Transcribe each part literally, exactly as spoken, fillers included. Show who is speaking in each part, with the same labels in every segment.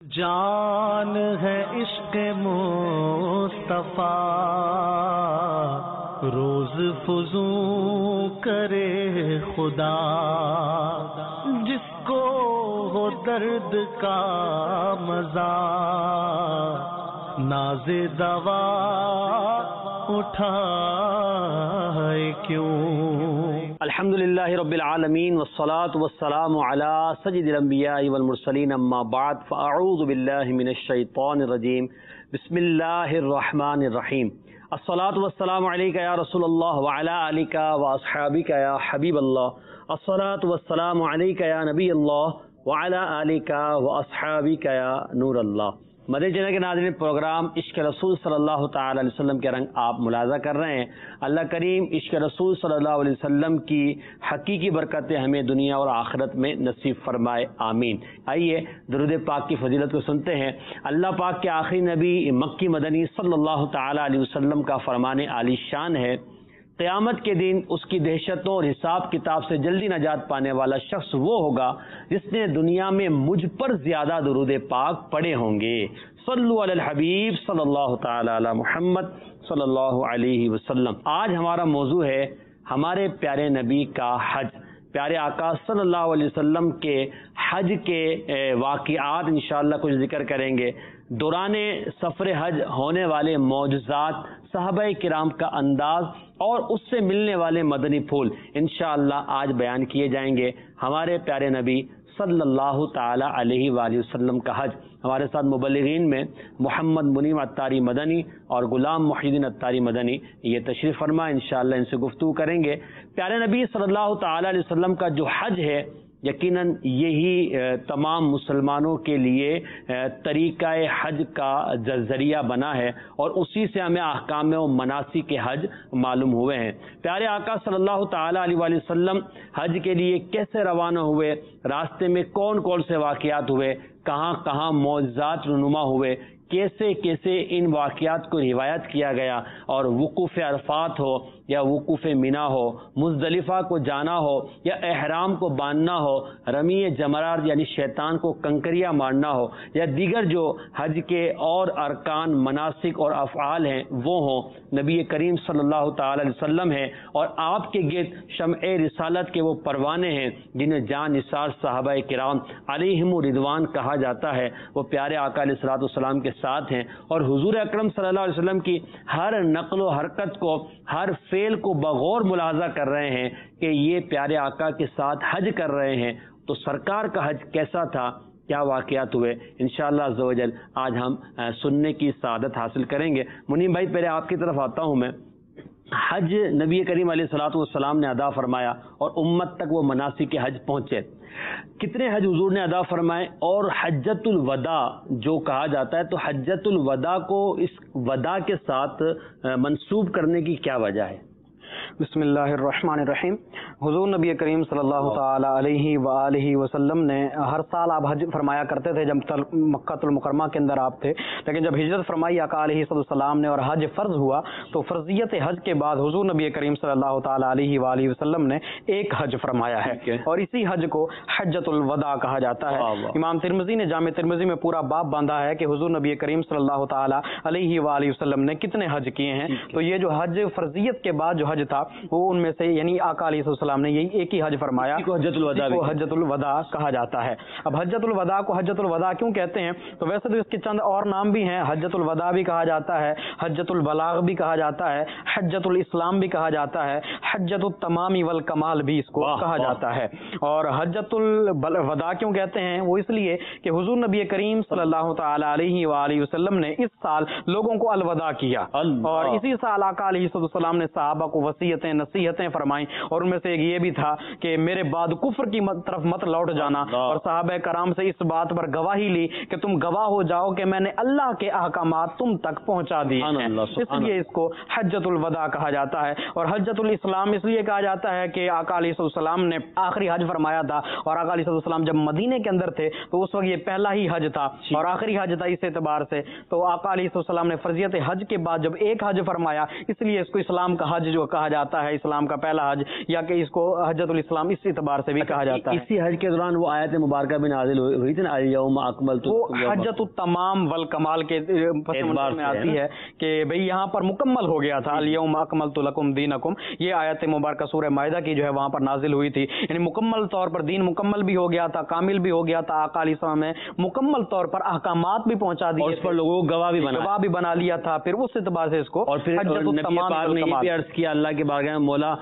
Speaker 1: جان ہے عشق مصطفیٰ روز فزوں کرے خدا، جس کو ہو درد کا مزہ ناز دوا اٹھائے کیوں۔
Speaker 2: الحمدللہ رب العالمین والصلاة والسلام علی سید الانبیاء والمرسلین، اما بعد فاعوذ باللہ من الشیطان الرجیم، بسم اللہ الرحمن الرحیم۔ الصلاة والسلام علیکہ یا رسول اللہ وعلی آلک واصحابک یا حبیب اللہ، الصلاة والسلام علیکہ یا نبی اللہ وعلی آلک واصحابک یا نور اللہ۔ مدنی چینل کے ناظرین، پروگرام عشق رسول صلی اللہ تعالی علیہ وسلم کے رنگ آپ ملاحظہ کر رہے ہیں۔ اللہ کریم عشق رسول صلی اللہ علیہ وسلم کی حقیقی برکتیں ہمیں دنیا اور آخرت میں نصیب فرمائے، آمین۔ آئیے درود پاک کی فضیلت کو سنتے ہیں۔ اللہ پاک کے آخری نبی مکی مدنی صلی اللہ تعالی علیہ وسلم کا فرمان عالی شان ہے، قیامت کے دن اس کی دہشتوں اور حساب کتاب سے جلدی نجات پانے والا شخص وہ ہوگا جس نے دنیا میں مجھ پر زیادہ درود پاک پڑھے ہوں گے۔ صلو علی الحبیب صلی اللہ تعالی علی محمد صلی اللہ علیہ وسلم۔ آج ہمارا موضوع ہے ہمارے پیارے نبی کا حج۔ پیارے آقا صلی اللہ علیہ وسلم کے حج کے واقعات انشاءاللہ کچھ ذکر کریں گے۔ دوران سفر حج ہونے والے معجزات، صحابہ کرام کا انداز اور اس سے ملنے والے مدنی پھول انشاءاللہ آج بیان کیے جائیں گے۔ ہمارے پیارے نبی صلی اللہ تعالی علیہ وآلہ وسلم کا حج۔ ہمارے ساتھ مبلغین میں محمد منیم عطاری مدنی اور غلام محی الدین عطاری مدنی یہ تشریف فرما، انشاءاللہ ان سے گفتگو کریں گے۔ پیارے نبی صلی اللہ تعالی علیہ وسلم کا جو حج ہے، یقیناً یہی تمام مسلمانوں کے لیے طریقہ حج کا ذریعہ بنا ہے اور اسی سے ہمیں احکام و مناسک کے حج معلوم ہوئے ہیں۔ پیارے آقا صلی اللہ تعالی علیہ وآلہ وسلم حج کے لیے کیسے روانہ ہوئے، راستے میں کون کون سے واقعات ہوئے، کہاں کہاں معجزات رونما ہوئے، کیسے کیسے ان واقعات کو روایت کیا گیا، اور وقوف عرفات ہو یا وقوف مینا ہو، مزدلفہ کو جانا ہو یا احرام کو باندھنا ہو، رمی جمرات یعنی شیطان کو کنکریاں مارنا ہو، یا دیگر جو حج کے اور ارکان، مناسک اور افعال ہیں وہ ہوں، نبی کریم صلی اللہ تعالی علیہ وسلم ہیں اور آپ کے گرد شمع رسالت کے وہ پروانے ہیں جنہیں جان نثار صحابہ کرام علیہم رضوان کہا جاتا ہے، وہ پیارے آقا علیہ الصلوۃ والسلام کے ساتھ ہیں اور حضور اکرم صلی اللہ علیہ وسلم کی ہر نقل و حرکت کو، ہر فعل کو بغور ملاحظہ کر رہے ہیں کہ یہ پیارے آقا کے ساتھ حج کر رہے ہیں۔ تو سرکار کا حج کیسا تھا، کیا واقعات ہوئے، انشاءاللہ عز و جل آج ہم سننے کی سعادت حاصل کریں گے۔ منیم بھائی، پہلے آپ کی طرف آتا ہوں میں۔ حج نبی کریم علیہ الصلوۃ والسلام نے ادا فرمایا اور امت تک وہ مناسک حج پہنچے۔ کتنے حج حضور نے ادا فرمائے، اور حجۃ الوداع جو کہا جاتا ہے، تو حجۃ الوداع کو اس وداع کے ساتھ منسوب کرنے کی کیا وجہ ہے؟
Speaker 3: بسم اللہ الرحمن الرحیم۔ حضور نبی کریم صلی اللہ تعالی علیہ وآلہ وسلم نے ہر سال آپ حج فرمایا کرتے تھے جب مکہ المکرمہ کے اندر آپ تھے، لیکن جب ہجرت فرمائی آقا علیہ السلام نے اور حج فرض ہوا تو فرضیت حج کے بعد حضور نبی کریم صلی اللہ تعالی علیہ وآلہ وسلم نے ایک حج فرمایا ہے اور اسی حج کو حجۃ الوداع کہا جاتا ہے۔ امام ترمذی نے جامع ترمذی میں پورا باب باندھا ہے کہ حضور نبی کریم صلی اللہ تعالی علیہ وآلہ وسلم نے کتنے حج کیے ہیں۔ تو یہ جو حج فرضیت کے بعد جو حج تھا وہ ان میں سے، یعنی آقا علیہ السلام نے یہی ایک ہی حج فرمایا کو حجۃ الوداع کو حجۃ الوداع کہا جاتا ہے۔ اب حجۃ الوداع کو حجۃ الوداع کیوں کہتے ہیں؟ تو ویسے تو اس کے چند اور نام بھی ہیں، حجۃ الوداع بھی کہا جاتا ہے، حجۃ البلاغ بھی کہا جاتا ہے، حجۃ الاسلام بھی کہا جاتا ہے، حجۃ التمام والکمال بھی اس کو کہا جاتا ہے۔ اور حجۃ الوداع کیوں کہتے ہیں؟ وہ اس لیے کہ حضور نبی کریم صلی اللہ تعالی علیہ وآلہ وسلم نے اس سال لوگوں کو الوداع کیا اور اسی سال آقا علیہ السلام نے صحابہ کو وصیتیں نصیحتیں فرمائیں، اور ان میں سے ایک یہ بھی تھا کہ میرے بعد کفر کی طرف مت لوٹ جانا، اور صحابہ کرام سے اس بات پر گواہی لی کہ تم گواہ ہو جاؤ کہ میں نے اللہ کے احکامات تم تک پہنچا دیے ہیں، اس لیے اس کو حجۃ الوداع کہا جاتا ہے۔ اور حجۃ الاسلام اس لیے کہا جاتا ہے کہ آقا علیہ السلام نے آخری حج فرمایا تھا، اور آقا علیہ السلام جب مدینے کے اندر تھے تو اس وقت یہ پہلا ہی حج تھا اور آخری حج تھا، اس اعتبار سے تو آقا علیہ السلام نے فرضیت حج کے بعد جب ایک حج فرمایا، اس لیے اس کو اسلام کا حج جو کہا جاتا جاتا ہے اسلام کا پہلا حج، یا کہ اس کو حجۃ الاسلام اس اعتبار سے بھی کہا جاتا ہے؟
Speaker 2: اسی حج کے دوران وہ آیت مبارکہ بھی نازل ہوئی تھی نا، الیوم اکملت،
Speaker 3: وہ حجۃ التمام والکمال کے اعتبار میں آتی ہے کہ بھئی یہاں پر مکمل ہو گیا تھا، الیوم اکملت لکم دینکم، یہ آیت مبارکہ سورہ مائدہ کی جو ہے وہاں پر نازل ہوئی تھی، یعنی مکمل طور پر دین مکمل بھی ہو گیا تھا، کامل بھی ہو گیا تھا، آقا علیہ السلام نے مکمل طور پر احکامات بھی پہنچا دیے،
Speaker 2: اور اس پر لوگوں کو گواہ بھی بنا
Speaker 3: گواہ بھی بنا لیا تھا، پھر اس اعتبار سے اس کو
Speaker 2: اور پھر نبی پاک نے یہ بھی عرض کیا اللہ کے بارگاہ میں، مولا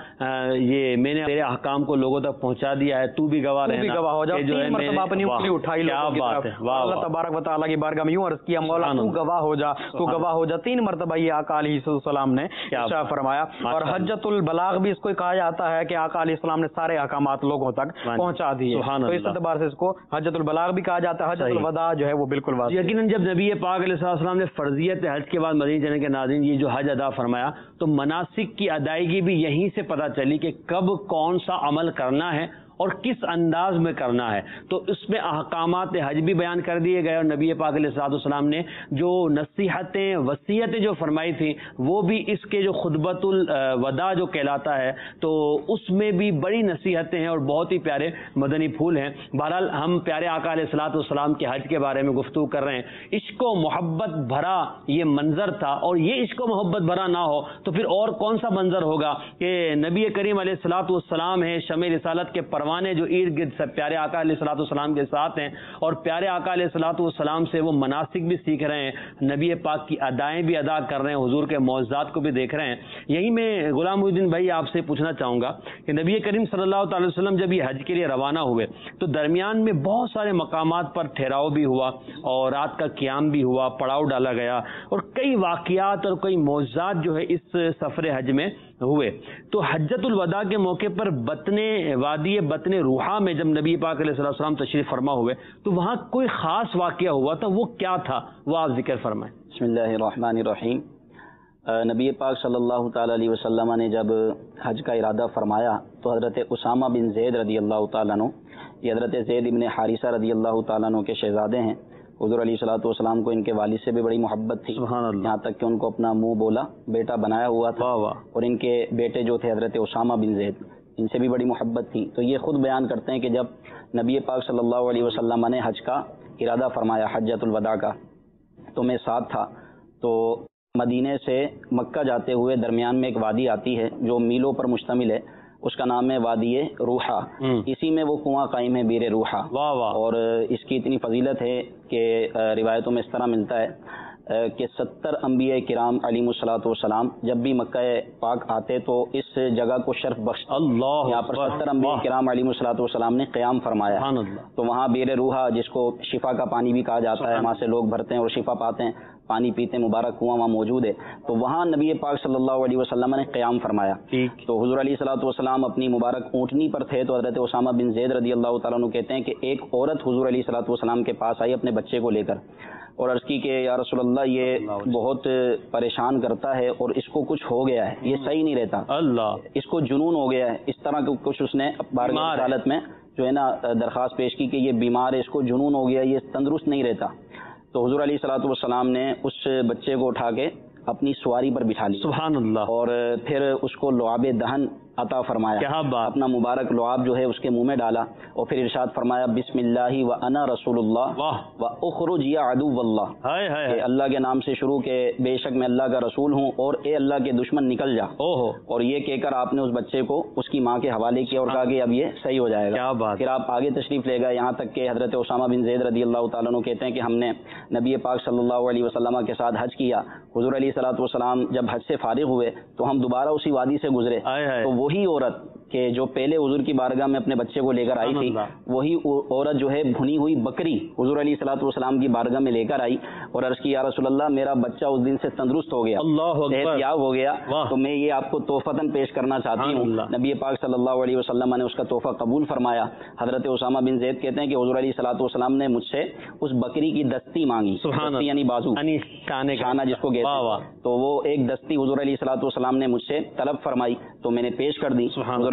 Speaker 2: یہ میں نے تیرے احکام کو لوگوں تک پہنچا دیا ہے، تو بھی گواہ رہنا،
Speaker 3: گواہ ہو جا، تین مرتبہ اپنی انگلی اٹھائی لوگوں کی طرف، اللہ تبارک و تعالیٰ کی بارگاہ میں یوں عرض کیا مولا تو گواہ ہو جا، تو گواہ ہو جا، تین مرتبہ یہ آقا علیہ السلام نے ارشاد فرمایا۔ اور حجۃ البلاغ بھی اس کو کہا جاتا ہے کہ آقا علیہ السلام نے سارے احکامات لوگوں تک پہنچا دیے، تو اس اعتبار سے اس کو حجۃ البلاغ بھی کہا جاتا ہے۔ حجۃ الوداع جو ہے وہ بالکل واضح،
Speaker 2: یقیناً جب نبی پاک علیہ السلام نے فرضیت حج کے بعد مدینہ جانے کے ناظرین یہ جو حج ادا فرمایا تو مناسک کی ادائیگی بھی یہیں سے پتہ چلی کہ کب کون سا عمل کرنا ہے اور کس انداز میں کرنا ہے، تو اس میں احکامات حج بھی بیان کر دیے گئے، اور نبی پاک علیہ الصلوۃ والسلام نے جو نصیحتیں وصیتیں جو فرمائی تھیں وہ بھی اس کے جو خطبۃ الوداع جو کہلاتا ہے تو اس میں بھی بڑی نصیحتیں ہیں اور بہت ہی پیارے مدنی پھول ہیں۔ بہرحال ہم پیارے آقا علیہ الصلوۃ والسلام کے حج کے بارے میں گفتگو کر رہے ہیں، عشق و محبت بھرا یہ منظر تھا، اور یہ عشق و محبت بھرا نہ ہو تو پھر اور کون سا منظر ہوگا کہ نبی کریم علیہ الصلوۃ والسلام ہے شمع رسالت کے پروان جو ارد گرد سب پیارے آقا علیہ الصلوۃ والسلام کے ساتھ ہیں، اور پیارے آقا علیہ الصلوۃ والسلام سے وہ مناسک بھی سیکھ رہے ہیں، نبی پاک کی ادائیں بھی ادا کر رہے ہیں، حضور کے معجزات کو بھی دیکھ رہے ہیں۔ یہی میں غلام محی الدین بھائی آپ سے پوچھنا چاہوں گا کہ نبی کریم صلی اللہ تعالی وسلم جب یہ حج کے لیے روانہ ہوئے تو درمیان میں بہت سارے مقامات پر ٹھہراؤ بھی ہوا اور رات کا قیام بھی ہوا، پڑاؤ ڈالا گیا، اور کئی واقعات اور کئی معجزات جو ہے اس سفر حج میں ہوئے۔ تو حجۃ الوداع کے موقع پر بطن وادی بطن روحا میں جب نبی پاک علیہ السلام تشریف فرما ہوئے تو وہاں کوئی خاص واقعہ ہوا تھا، وہ کیا تھا، وہ آپ ذکر فرمائیں۔
Speaker 4: بسم اللہ الرحمن الرحیم۔ نبی پاک صلی اللہ تعالی علیہ وسلم نے جب حج کا ارادہ فرمایا تو حضرت اسامہ بن زید رضی اللہ تعالیٰ عنہ، یہ حضرت زید ابن حارثہ رضی اللہ تعالیٰ عنہ کے شہزادے ہیں، حضور علیہ الصلوۃ والسلام کو ان کے والد سے بھی بڑی محبت تھی،
Speaker 2: سبحان اللہ،
Speaker 4: یہاں تک کہ ان کو اپنا منہ بولا بیٹا بنایا ہوا تھا،
Speaker 2: واہ واہ،
Speaker 4: اور ان کے بیٹے جو تھے حضرت اسامہ بن زید، ان سے بھی بڑی محبت تھی۔ تو یہ خود بیان کرتے ہیں کہ جب نبی پاک صلی اللہ علیہ وسلم نے حج کا ارادہ فرمایا حجۃ الوداع کا تو میں ساتھ تھا، تو مدینے سے مکہ جاتے ہوئے درمیان میں ایک وادی آتی ہے جو میلوں پر مشتمل ہے، اس کا نام ہے وادی روحا، اسی میں وہ کنواں قائم ہے بیر روحا،
Speaker 2: واہ واہ،
Speaker 4: اور اس کی اتنی فضیلت ہے کہ روایتوں میں اس طرح ملتا ہے کہ ستر انبیاء کرام علیہ الصلوۃ والسلام جب بھی مکہ پاک آتے تو اس جگہ کو شرف بخش
Speaker 2: اللہ،
Speaker 4: یہاں پر ستر انبیاء کرام علیہ الصلوۃ والسلام نے قیام فرمایا،
Speaker 2: سبحان اللہ،
Speaker 4: تو وہاں بیر روحا جس کو شفا کا پانی بھی کہا جاتا ہے، وہاں سے لوگ بھرتے ہیں اور شفا پاتے ہیں، پانی پیتے ہیں، مبارک کنواں وہاں موجود ہے، تو وہاں نبی پاک صلی اللہ علیہ وسلم نے قیام فرمایا۔ تو حضور علیہ الصلوۃ والسلام اپنی مبارک اونٹنی پر تھے، تو حضرت اسامہ بن زید رضی اللہ تعالیٰ عنہ کہتے ہیں کہ ایک عورت حضور علیہ الصلوۃ والسلام کے پاس آئی اپنے بچے کو لے کر اور عرض کی کہ یا رسول اللہ یہ بہت پریشان کرتا ہے اور اس کو کچھ ہو گیا ہے، یہ صحیح نہیں رہتا،
Speaker 2: اللہ،
Speaker 4: اس کو جنون ہو گیا ہے، اس طرح کے کچھ اس نے بارگاہ رسالت میں جو ہے نا درخواست پیش کی کہ یہ بیمار ہے، اس کو جنون ہو گیا، یہ تندرست نہیں رہتا۔ تو حضور علیہ الصلوۃ والسلام نے اس بچے کو اٹھا کے اپنی سواری پر بٹھا لی،
Speaker 2: سبحان اللہ،
Speaker 4: اور پھر اس کو لعاب دہن عطا فرمایا،
Speaker 2: کیا بات،
Speaker 4: اپنا مبارک لعاب جو ہے اس کے منہ میں ڈالا، اور پھر ارشاد فرمایا بسم اللہ و انا رسول اللہ
Speaker 2: واہ،
Speaker 4: و اخرج یا عدو اللہ،
Speaker 2: ہائے ہائے،
Speaker 4: کہ اللہ کے نام سے شروع کہ بے شک میں اللہ کا رسول ہوں اور اے اللہ کے دشمن نکل جا،
Speaker 2: اوہو،
Speaker 4: اور یہ کہہ کر آپ نے اس بچے کو اس کی ماں کے حوالے کیا اور کہا کہ اب یہ صحیح ہو جائے گا،
Speaker 2: کیا بات،
Speaker 4: پھر آپ آگے تشریف لے گئے یہاں تک کہ حضرت اسامہ بن زید رضی اللہ تعالیٰ عنہ کہتے ہیں کہ ہم نے نبی پاک صلی اللہ علیہ وسلم کے ساتھ حج کیا، حضور علیہ الصلوۃ والسلام جب حج سے فارغ ہوئے تو ہم دوبارہ اسی وادی سے گزرے، تو وہی عورت کہ جو پہلے حضور کی بارگاہ میں اپنے بچے کو لے کر آئی تھی، وہی عورت جو ہے بھنی ہوئی بکری حضور علیہ الصلوۃ والسلام کی بارگاہ میں لے کر آئی اور عرض کی یا رسول اللہ میرا بچہ اس دن سے تندرست ہو گیا، صحت یاب ہو گیا، تو میں یہ آپ کو تحفتاً پیش کرنا چاہتی ہوں۔ نبی پاک صلی اللہ علیہ وسلم نے اس کا تحفہ قبول فرمایا۔ حضرت اسامہ بن زید کہتے ہیں کہ حضور علیہ الصلوۃ والسلام نے مجھ سے اس بکری کی دستی مانگی، دستی یعنی بازو، شانہ جس کو کہتے ہیں، تو وہ ایک دستی حضور علیہ الصلوۃ والسلام نے مجھ سے طلب فرمائی تو میں نے پیش کر دی۔ حضور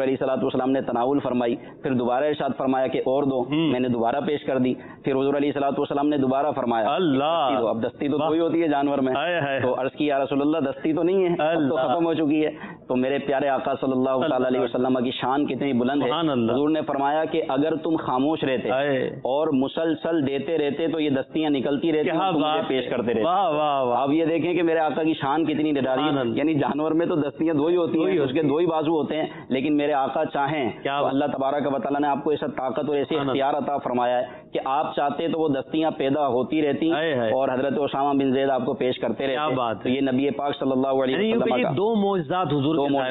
Speaker 4: علیہ الصلوۃ والسلام نے تناول فرمائی، پھر دوبارہ ارشاد فرمایا کہ اور دو، میں نے دوبارہ پیش کر دی، پھر حضور علیہ الصلوۃ والسلام نے دوبارہ فرمایا
Speaker 2: اللہ،
Speaker 4: اب دستی تو وہی ہوتی ہے جانور میں، تو عرض کی یا رسول اللہ دستی تو نہیں ہے، اب تو ختم ہو چکی ہے۔ تو میرے پیارے آقا صلی اللہ تعالی علیہ وسلم کی شان کتنی بلند ہے، حضور نے فرمایا کہ اگر تم خاموش رہتے اور مسلسل دیتے رہتے تو یہ دستیاں نکلتی رہتی ہیں، تم مجھے پیش کرتے رہتے۔ آپ یہ دیکھیں کہ میرے آقا کی شان کتنی نرالی ہے، یعنی جانور میں تو دستیاں دو ہی ہوتی ہیں، اس کے دو ہی بازو ہوتے ہیں، لیکن میرے آقا چاہیں تو اللہ تبارک و تعالیٰ نے آپ کو ایسا طاقت اور ایسی اختیار عطا فرمایا ہے کہ آپ چاہتے تو وہ دستیاں پیدا ہوتی رہتی اور حضرت اسامہ بن زید آپ کو پیش کرتے رہتے۔ تو یہ نبی پاک صلی اللہ علیہ وسلم کا
Speaker 2: دو معجزات حضور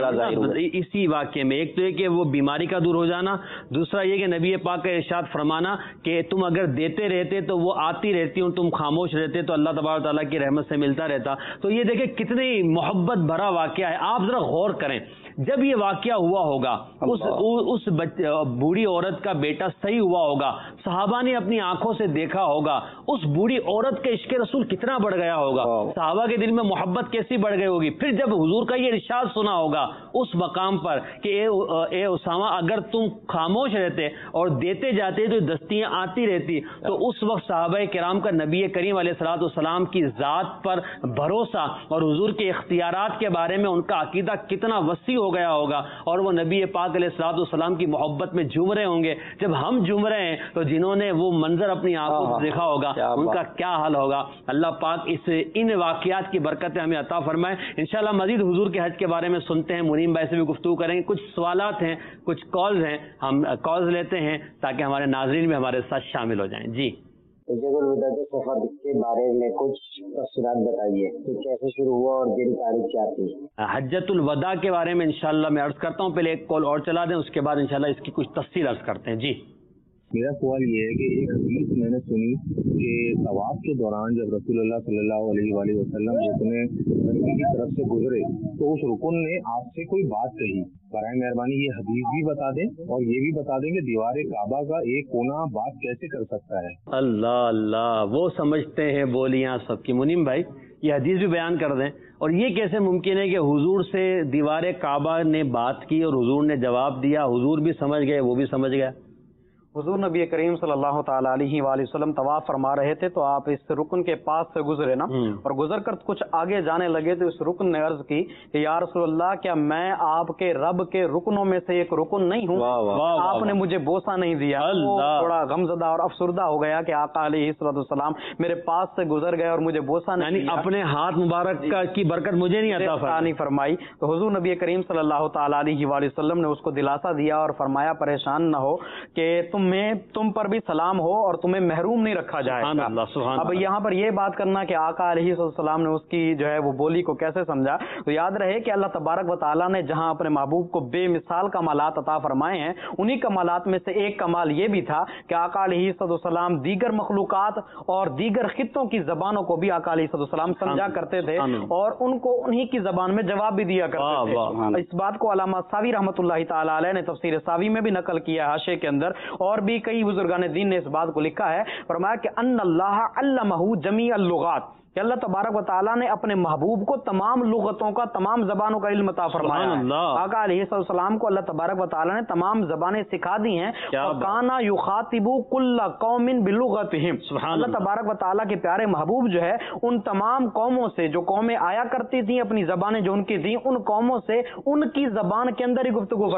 Speaker 2: اسی واقعے میں، ایک تو یہ کہ وہ بیماری کا دور ہو جانا، دوسرا یہ کہ نبی پاک کا ارشاد فرمانا کہ تم اگر دیتے رہتے تو وہ آتی رہتی اور تم خاموش رہتے تو اللہ تبارک تعالیٰ کی رحمت سے ملتا رہتا۔ تو یہ دیکھیں کتنی محبت بھرا واقعہ ہے۔ آپ ذرا غور کریں، جب یہ واقعہ ہوا ہوگا اس اس بوڑھی عورت کا بیٹا صحیح ہوا ہوگا، صحابہ نے اپنی آنکھوں سے دیکھا ہوگا، اس بوڑھی عورت کا عشق رسول کتنا بڑھ گیا ہوگا، صحابہ کے دل میں محبت کیسی بڑھ گئی ہوگی۔ پھر جب حضور کا یہ ارشاد سنا ہوگا اس مقام پر کہ اے اے اسامہ اگر تم خاموش رہتے اور دیتے جاتے تو دستیاں آتی رہتی، تو اس وقت صحابہ کرام کا نبی کریم علیہ الصلوۃ والسلام کی ذات پر بھروسہ اور حضور کے اختیارات کے بارے میں ان کا عقیدہ کتنا وسیع ہو گیا ہوگا، اور وہ نبی پاک علیہ الصلوۃ والسلام کی محبت میں جھوم رہے ہوں گے۔ جب ہم جھوم رہے ہیں تو جنہوں نے وہ منظر اپنی آنکھوں سے دیکھا ہوگا ان کا کیا حال ہوگا۔ اللہ پاک اس ان واقعات کی برکتیں ہمیں عطا فرمائے۔ انشاءاللہ مزید حضور کے حج کے بارے میں سنتے ہیں، منیم بھائی سے بھی گفتگو کریں گے، کچھ سوالات ہیں، کچھ کالز ہیں، ہم کالز لیتے ہیں تاکہ ہمارے ناظرین بھی ہمارے ساتھ شامل ہو جائیں۔ جی
Speaker 5: حجۃ الوداع کے سفر کے بارے میں کچھ تفصیلات بتائیے کہ کیسے شروع ہوا اور دن تاریخ کیا تھی؟
Speaker 2: حجۃ الوداع کے بارے میں انشاءاللہ میں عرض کرتا ہوں، پہلے ایک کال اور چلا دیں، اس کے بعد انشاءاللہ اس کی کچھ تفصیل عرض کرتے ہیں۔ جی
Speaker 6: میرا سوال یہ ہے کہ ایک حدیث میں نے سنی کہ طواف کے دوران جب رسول اللہ صلی اللہ علیہ وآلہ وسلم رکن کی طرف سے گزرے تو اس رکن نے آپ سے کوئی بات کہی، برائے مہربانی یہ حدیث بھی بتا دیں اور یہ بھی بتا دیں کہ دیوار کعبہ کا ایک کونا بات کیسے کر سکتا ہے۔
Speaker 2: اللہ اللہ، وہ سمجھتے ہیں بولیاں سب کی۔ منیم بھائی یہ حدیث بھی بیان کر دیں، اور یہ کیسے ممکن ہے کہ حضور سے دیوار کعبہ نے بات کی اور حضور نے جواب دیا، حضور بھی سمجھ گئے وہ بھی سمجھ گیا؟
Speaker 3: حضور نبی کریم صلی اللہ تعالیٰ علیہ وآلہ وسلم طواف فرما رہے تھے تو آپ اس رکن کے پاس سے گزرے نا، اور گزر کر کچھ آگے جانے لگے تو اس رکن نے عرض کی کہ یا رسول اللہ کیا میں آپ کے رب کے رکنوں میں سے ایک رکن نہیں ہوں؟ آپ نے مجھے بوسہ نہیں دیا۔ تھوڑا غمزدہ اور افسردہ ہو گیا کہ آقا علیہ السلام میرے پاس سے گزر گئے اور مجھے بوسہ نہیں دیا،
Speaker 2: اپنے ہاتھ مبارک کی برکت مجھے نہیں عطا
Speaker 3: نہیں فرمائی۔ تو حضور نبی کریم صلی اللہ تعالیٰ علیہ وآلہ وسلم نے اس کو دلاسا دیا اور فرمایا پریشان نہ ہو کہ تم میں تم پر بھی سلام ہو اور تمہیں محروم نہیں رکھا جائے گا۔ اب یہاں پر یہ بات کرنا کہ آقا علیہ السلام نے اس کی جو ہے وہ بولی کو کیسے سمجھا، تو یاد رہے کہ اللہ تبارک و تعالیٰ نے جہاں اپنے محبوب کو بے مثال کمالات عطا فرمائے ہیں، انہی کمالات میں سے ایک کمال یہ بھی تھا کہ آقا علیہ السلام دیگر مخلوقات اور دیگر خطوں کی زبانوں کو بھی آقا علیہ السلام سمجھا کرتے تھے اور ان کو انہی کی زبان میں جواب بھی دیا کرتے تھے۔ اس بات کو علامہ ساوی رحمۃ اللہ تعالیٰ علیہ نے تفسیر ساوی میں بھی نقل کیا ہے حاشیے کے اندر، اور بھی کئی بزرگان دین نے اس بات کو لکھا ہے، فرمایا کہ ان اللہ علمہ جمیع اللغات، کہ اللہ تبارک و تعالیٰ نے اپنے محبوب کو تمام لغتوں کا، تمام زبانوں کا علم عطا فرمایا ہے۔ آقا علیہ السلام کو اللہ تبارک و تعالیٰ نے تمام زبانیں سکھا دی ہیں، وَكَانَ يُخَاطِبُ كُلَّ قَوْمٍ بِلُغَتِهِمْ، اللہ تبارک و تعالیٰ کے پیارے محبوب جو ہے ان تمام قوموں سے، جو قومیں آیا کرتی تھیں اپنی زبانیں جو ان کی تھیں، ان قوموں سے ان کی زبان کے اندر ہی گفتگو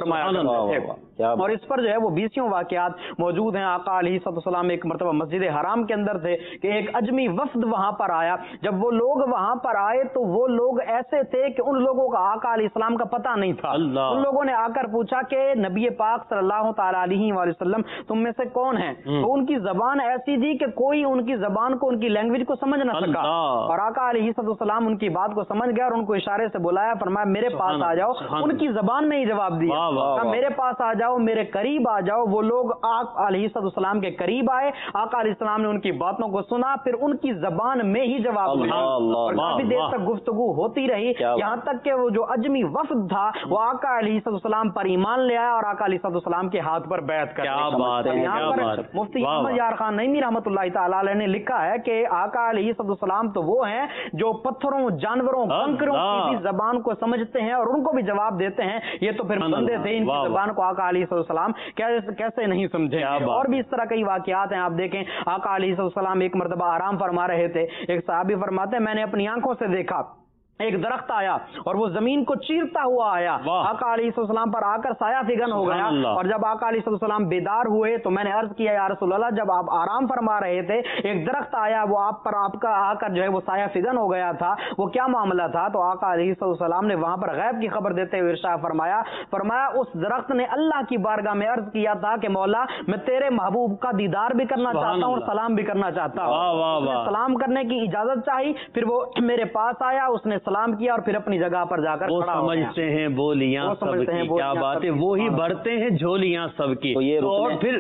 Speaker 3: فرمایا۔ اور اس پر جو ہے وہ بیسیوں واقعات موجود ہیں۔ آقا علیہ السلام ایک مرتبہ مسجد حرام کے اندر تھے کہ ایک اجمی وفد وہاں پر آیا، جب وہ لوگ وہاں پر آئے تو وہ لوگ ایسے تھے کہ ان لوگوں کا آقا علیہ السلام کا پتہ نہیں تھا۔ ان لوگوں نے آ کر پوچھا کہ نبی پاک صلی اللہ تعالیٰ علیہ وآلہ وسلم تم میں سے کون ہیں؟ تو ان کی زبان ایسی تھی کہ کوئی ان کی زبان کو، ان کی لینگویج کو سمجھ نہ سکا، اور آقا علیہ السلام ان کی بات کو سمجھ گیا اور ان کو اشارے سے بلایا، فرمایا میرے پاس آ جاؤ، ان کی زبان میں ہی جواب دیا، میرے پاس آ جاؤ، میرے قریب آ جاؤ۔ وہ لوگ آقا علیہ السلام کے قریب آئے، آقا علیہ السلام نے ان کی باتوں کو سنا، پھر ان کی زبان میں ہی جواب جواب دیں، اور کافی دیر تک گفتگو ہوتی رہی، یہاں تک کہ وہ جو اجمی وفد تھا وہ آقا علیہ السلام پر ایمان لے آیا اور آقا علیہ السلام کے ہاتھ پر بیعت کر لی۔ یہاں پر مفتی احمد یار خان نعیمی رحمۃ اللہ تعالی علیہ نے لکھا ہے کہ آقا علیہ السلام تو وہ ہیں جو پتھروں، جانوروں، کنکروں کی بھی زبان کو سمجھتے ہیں اور ان کو بھی جواب دیتے ہیں، یہ تو پھر بندے تھے، ان کی زبان کو آقا علیہ السلام کیسے نہیں سمجھے۔ اور بھی اس طرح کئی واقعات ہیں، آپ دیکھیں آقا علیہ السلام ایک مرتبہ آرام فرما رہے تھے، ایک صحابی فرماتے ہیں میں نے اپنی آنکھوں سے دیکھا ایک درخت آیا اور وہ زمین کو چیرتا ہوا آیا، آقا علیہ السلام پر آ کر سایہ فگن ہو گیا، اور جب آقا علیہ السلام بیدار ہوئے تو میں نے عرض کیا یا رسول اللہ جب آپ آرام فرما رہے تھے ایک درخت آیا وہ آپ پر آپ کا آ کر جو ہے وہ سایہ فگن ہو گیا تھا، وہ کیا معاملہ تھا؟ تو آقا علیہ السلام نے وہاں پر غیب کی خبر دیتے ہوئے ارشاد فرمایا فرمایا اس درخت نے اللہ کی بارگاہ میں عرض کیا تھا کہ مولا میں تیرے محبوب کا دیدار بھی کرنا چاہتا ہوں اور سلام بھی کرنا چاہتا ہوں۔ سلام کرنے کی اجازت چاہی، پھر وہ میرے پاس آیا، اس نے سلام کیا اور پھر اپنی جگہ پر جا کر
Speaker 2: وہ سمجھتے ہیں بولیاں سب کی، کیا بات ہے، وہی بھرتے ہیں جھولیاں سب کی۔ اور پھر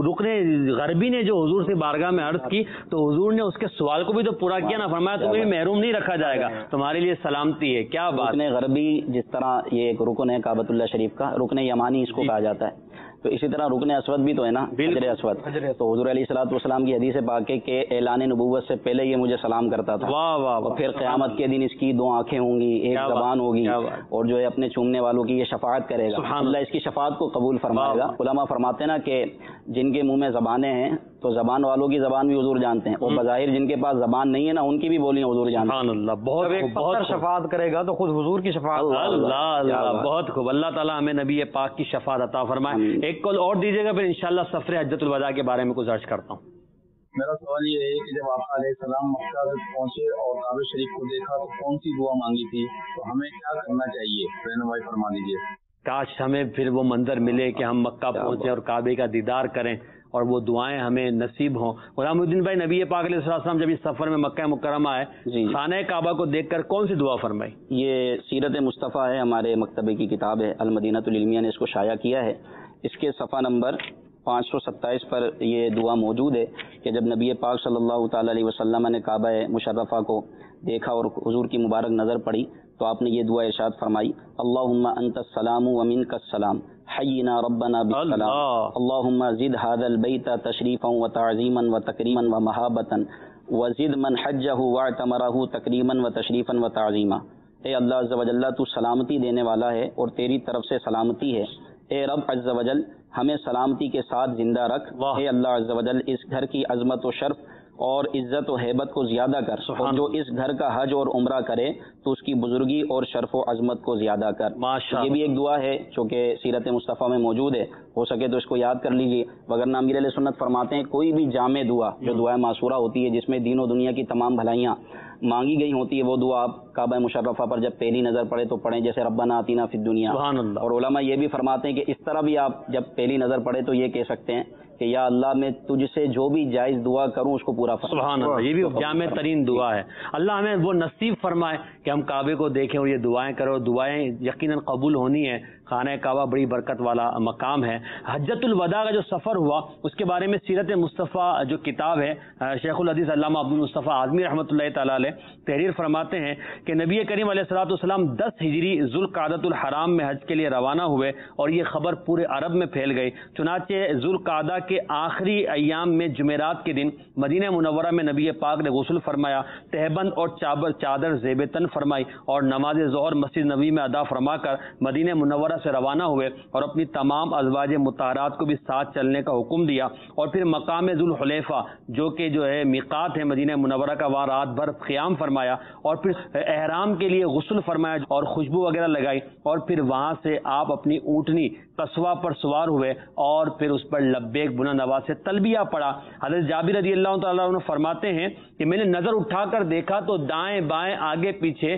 Speaker 2: رکن غربی نے جو حضور سے بارگاہ میں عرض کی تو حضور نے اس کے سوال کو بھی تو پورا کیا نا، فرمایا تمہیں بھی محروم نہیں رکھا جائے گا، تمہارے لیے سلامتی ہے۔ کیا بات،
Speaker 4: رکن غربی جس طرح یہ ایک رکن ہے کعبۃ اللہ شریف کا، رکن یمانی اس کو کہا جاتا ہے، تو اسی طرح رکن اسود بھی تو ہے نا، حجر اسود۔ تو حضور علیہ الصلوۃ والسلام کی حدیث پاک ہے کہ اعلان نبوت سے پہلے یہ مجھے سلام کرتا تھا،
Speaker 2: واہ واہ،
Speaker 4: اور پھر قیامت کے دن اس کی دو آنکھیں ہوں گی، ایک زبان ہوگی، اور جو ہے اپنے چومنے والوں کی یہ شفاعت کرے گا، اللہ اس کی شفاعت کو قبول فرمائے گا۔ علماء فرماتے ہیں نا کہ جن کے منہ میں زبانیں ہیں تو زبان والوں کی زبان بھی حضور جانتے ہیں، اور بظاہر جن کے پاس زبان نہیں ہے نا ان کی بھی بولیاں حضور جانتے ہیں۔
Speaker 2: سبحان اللہ، بہت
Speaker 3: بہت شفاعت کرے گا تو خود حضور کی شفاعت،
Speaker 2: اللہ اللہ، بہت خوب، اللہ تعالیٰ ہمیں نبی پاک کی شفاعت عطا فرمائے۔ ایک کال اور دیجیے گا، پھر انشاءاللہ سفر حجۃ الوداع کے بارے میں کچھ عرض کرتا ہوں۔
Speaker 6: میرا سوال یہ ہے کہ جب آپ علیہ السلام مکہ پہنچے اور کعبہ شریف کو دیکھا تو کون سی دعا مانگی تھی، تو ہمیں کیا کرنا چاہیے، رہنمائی فرما دیجیے۔
Speaker 2: کاش ہمیں پھر وہ منظر ملے کہ ہم مکہ پہنچے اور کعبے کا دیدار کریں اور وہ دعائیں ہمیں نصیب ہوں۔ غلام الدین بھائی، نبی پاک علیہ السلام جب اس سفر میں مکہ مکرمہ آئے، خانہ کعبہ کو دیکھ کر کون سی دعا فرمائی؟
Speaker 4: یہ سیرت مصطفیٰ ہے، ہمارے مکتبے کی کتاب ہے، المدینہ العلمیہ نے اس کو شائع کیا ہے، اس کے صفحہ نمبر پانچ سو ستائیس پر یہ دعا موجود ہے کہ جب نبی پاک صلی اللہ تعالی علیہ وسلم نے کعبہ مشرفہ کو دیکھا اور حضور کی مبارک نظر پڑی تو آپ نے یہ دعا ارشاد فرمائی، اللہم انت السلام ومنک السلام حینا ربنا بالسلام اللہم زد هذا البیت تشریفا وتعظیما وتکریما ومحابتا وزد من حجہ واعتمرہ تکریما وتشریفا وتعظیما۔ اے اللہ عز و جل، تو سلامتی دینے والا ہے اور تیری طرف سے سلامتی ہے، اے رب عز و جل ہمیں سلامتی کے ساتھ زندہ رکھ، اے اللہ عز و جل اس گھر کی عظمت و شرف اور عزت و ہیبت کو زیادہ کر، اور جو اس گھر کا حج اور عمرہ کرے تو اس کی بزرگی اور شرف و عظمت کو زیادہ کر۔ یہ بھی ایک دعا ہے جو کہ سیرت مصطفیٰ میں موجود ہے، ہو سکے تو اس کو یاد کر لیجیے، وگرنہ امیر علیہ سنت فرماتے ہیں کوئی بھی جامع دعا جو دعا معصورہ ہوتی ہے جس میں دین و دنیا کی تمام بھلائیاں مانگی گئی ہوتی ہے، وہ دعا آپ کعبہ مشرفہ پر جب پہلی نظر پڑے تو پڑھیں، جیسے ربنا آتینا فی الدنیا۔ اور علماء یہ بھی فرماتے ہیں کہ اس طرح بھی آپ جب پہلی نظر پڑے تو یہ کہہ سکتے ہیں کہ یا اللہ میں تجھ سے جو بھی جائز دعا کروں اس کو پورا فرما۔
Speaker 2: سبحان اللہ، یہ بھی جامع ترین دعا ہے۔ اللہ ہمیں وہ نصیب فرمائے کہ ہم کعبے کو دیکھیں اور یہ دعائیں کریں، اور دعائیں یقیناً قبول ہونی ہے۔ خانہ کعبہ بڑی برکت والا مقام ہے۔ حجۃ الوداع کا جو سفر ہوا اس کے بارے میں سیرت مصطفیٰ جو کتاب ہے، شیخ الحدیث علامہ عبد المصطفیٰ اعظمی رحمۃ اللہ تعالیٰ علیہ تحریر فرماتے ہیں کہ نبی کریم علیہ الصلوۃ والسلام دس ہجری ذوالقعدۃ الحرام میں حج کے لیے روانہ ہوئے اور یہ خبر پورے عرب میں پھیل گئی۔ چنانچہ ذوالقعدہ کے آخری ایام میں جمعرات کے دن مدینہ منورہ میں نبی پاک نے غسل فرمایا، تہبند اور چابر چادر زیب تن فرمائی اور نماز ظہر مسجد نبوی میں ادا فرما کر مدینہ منورہ سے روانہ ہوئے اور اپنی تمام ازواج مطہرات کو بھی ساتھ چلنے کا حکم دیا، اور پھر مقام ذوالحلیفہ جو کہ جو ہے میقات ہے مدینہ منورہ کا، وہاں رات بھر قیام فرمایا اور پھر احرام کے لیے غسل فرمایا اور خوشبو وغیرہ لگائی، اور پھر وہاں سے آپ اپنی اونٹنی قصوہ پر سوار ہوئے اور پھر اس پر لبیک بلند آواز سے تلبیہ پڑا۔ حضرت جابر رضی اللہ تعالیٰ عنہ فرماتے ہیں کہ میں نے نظر اٹھا کر دیکھا تو دائیں بائیں آگے پیچھے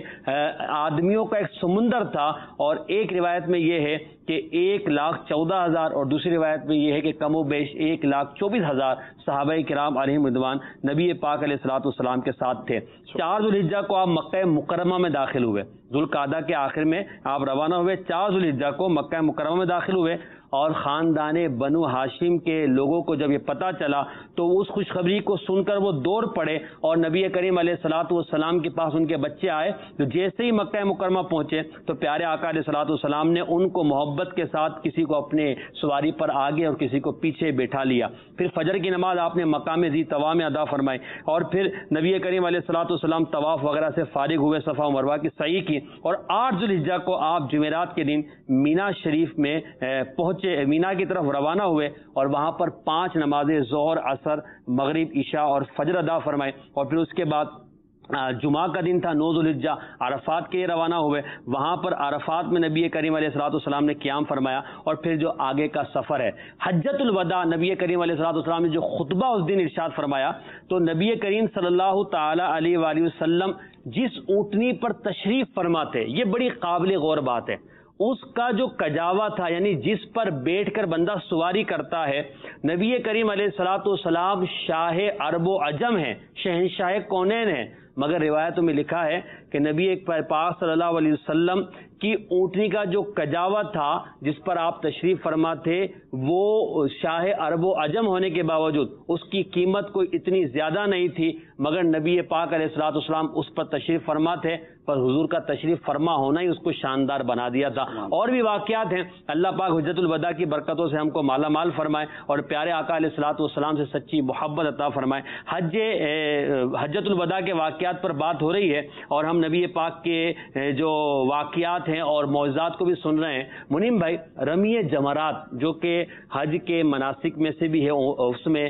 Speaker 2: آدمیوں کا ایک سمندر تھا، اور ایک روایت میں یہ ہے کہ ایک لاکھ چودہ ہزار اور دوسری روایت میں یہ ہے کہ کم و بیش ایک لاکھ چوبیس ہزار صحابہ کرام علیہم رضوان نبی پاک علیہ الصلوۃ والسلام کے ساتھ تھے۔ چار ذوالحجہ کو آپ مکہ مکرمہ میں داخل ہوئے، ذوالقعدہ کے آخر میں آپ روانہ ہوئے، چار ذوالحجہ کو مکہ مکرمہ میں داخل ہوئے، اور خاندان بنو ہاشم کے لوگوں کو جب یہ پتہ چلا تو اس خوشخبری کو سن کر وہ دوڑ پڑے اور نبی کریم علیہ الصلوۃ والسلام کے پاس ان کے بچے آئے. تو جیسے ہی مکہ مکرمہ پہنچے تو پیارے آقا علیہ الصلوۃ والسلام نے ان کو محبت کے ساتھ کسی کو اپنے سواری پر آگے اور کسی کو پیچھے بیٹھا لیا. پھر فجر کی نماز آپ نے مقام ذی طوا میں ادا فرمائی اور پھر نبی کریم علیہ الصلوۃ والسلام طواف وغیرہ سے فارغ ہوئے, صفا و مروہ کی سعی کی اور آٹھ ذی الحجہ کو آپ جمعرات کے دن مینا شریف میں پہنچے, مینا کی طرف روانہ ہوئے اور وہاں پر پانچ نمازیں ظہر, عصر, مغرب, عشاء اور فجر ادا فرمائے اور پھر اس کے بعد جمعہ کا دن تھا نو ذی الحجہ, عرفات کے لیے روانہ ہوئے. وہاں پر عرفات میں نبی کریم علیہ الصلوۃ والسلام نے قیام فرمایا اور پھر جو آگے کا سفر ہے حجۃ الوداع, نبی کریم علیہ الصلوۃ والسلام نے جو خطبہ اس دن ارشاد فرمایا تو نبی کریم صلی اللہ تعالی علیہ وآلہ وسلم جس اونٹنی پر تشریف فرما تھے, یہ بڑی قابل غور بات ہے, اس کا جو کجاوا تھا یعنی جس پر بیٹھ کر بندہ سواری کرتا ہے, نبی کریم علیہ الصلوۃ والسلام شاہ عرب و عجم ہیں, شہنشاہ کونین ہیں, مگر روایتوں میں لکھا ہے کہ نبی پاک صلی اللہ علیہ وسلم کی اونٹنی کا جو کجاوا تھا جس پر آپ تشریف فرما تھے وہ شاہ عرب و عجم ہونے کے باوجود اس کی قیمت کوئی اتنی زیادہ نہیں تھی, مگر نبی پاک علیہ الصلوۃ والسلام اس پر تشریف فرما تھے, پر حضور کا تشریف فرما ہونا ہی اس کو شاندار بنا دیا تھا. اور بھی واقعات ہیں, اللہ پاک حجۃ الوداع کی برکتوں سے ہم کو مالا مال فرمائے اور پیارے آقا علیہ الصلوۃ والسلام سے سچی محبت عطا فرمائے. حج حجۃ الوداع کے واقعات پر بات ہو رہی ہے اور ہم نبی پاک کے جو واقعات ہیں اور معجزات کو بھی سن رہے ہیں. منیم بھائی, رمی جمرات جو کہ حج کے مناسک میں سے بھی ہے, اس میں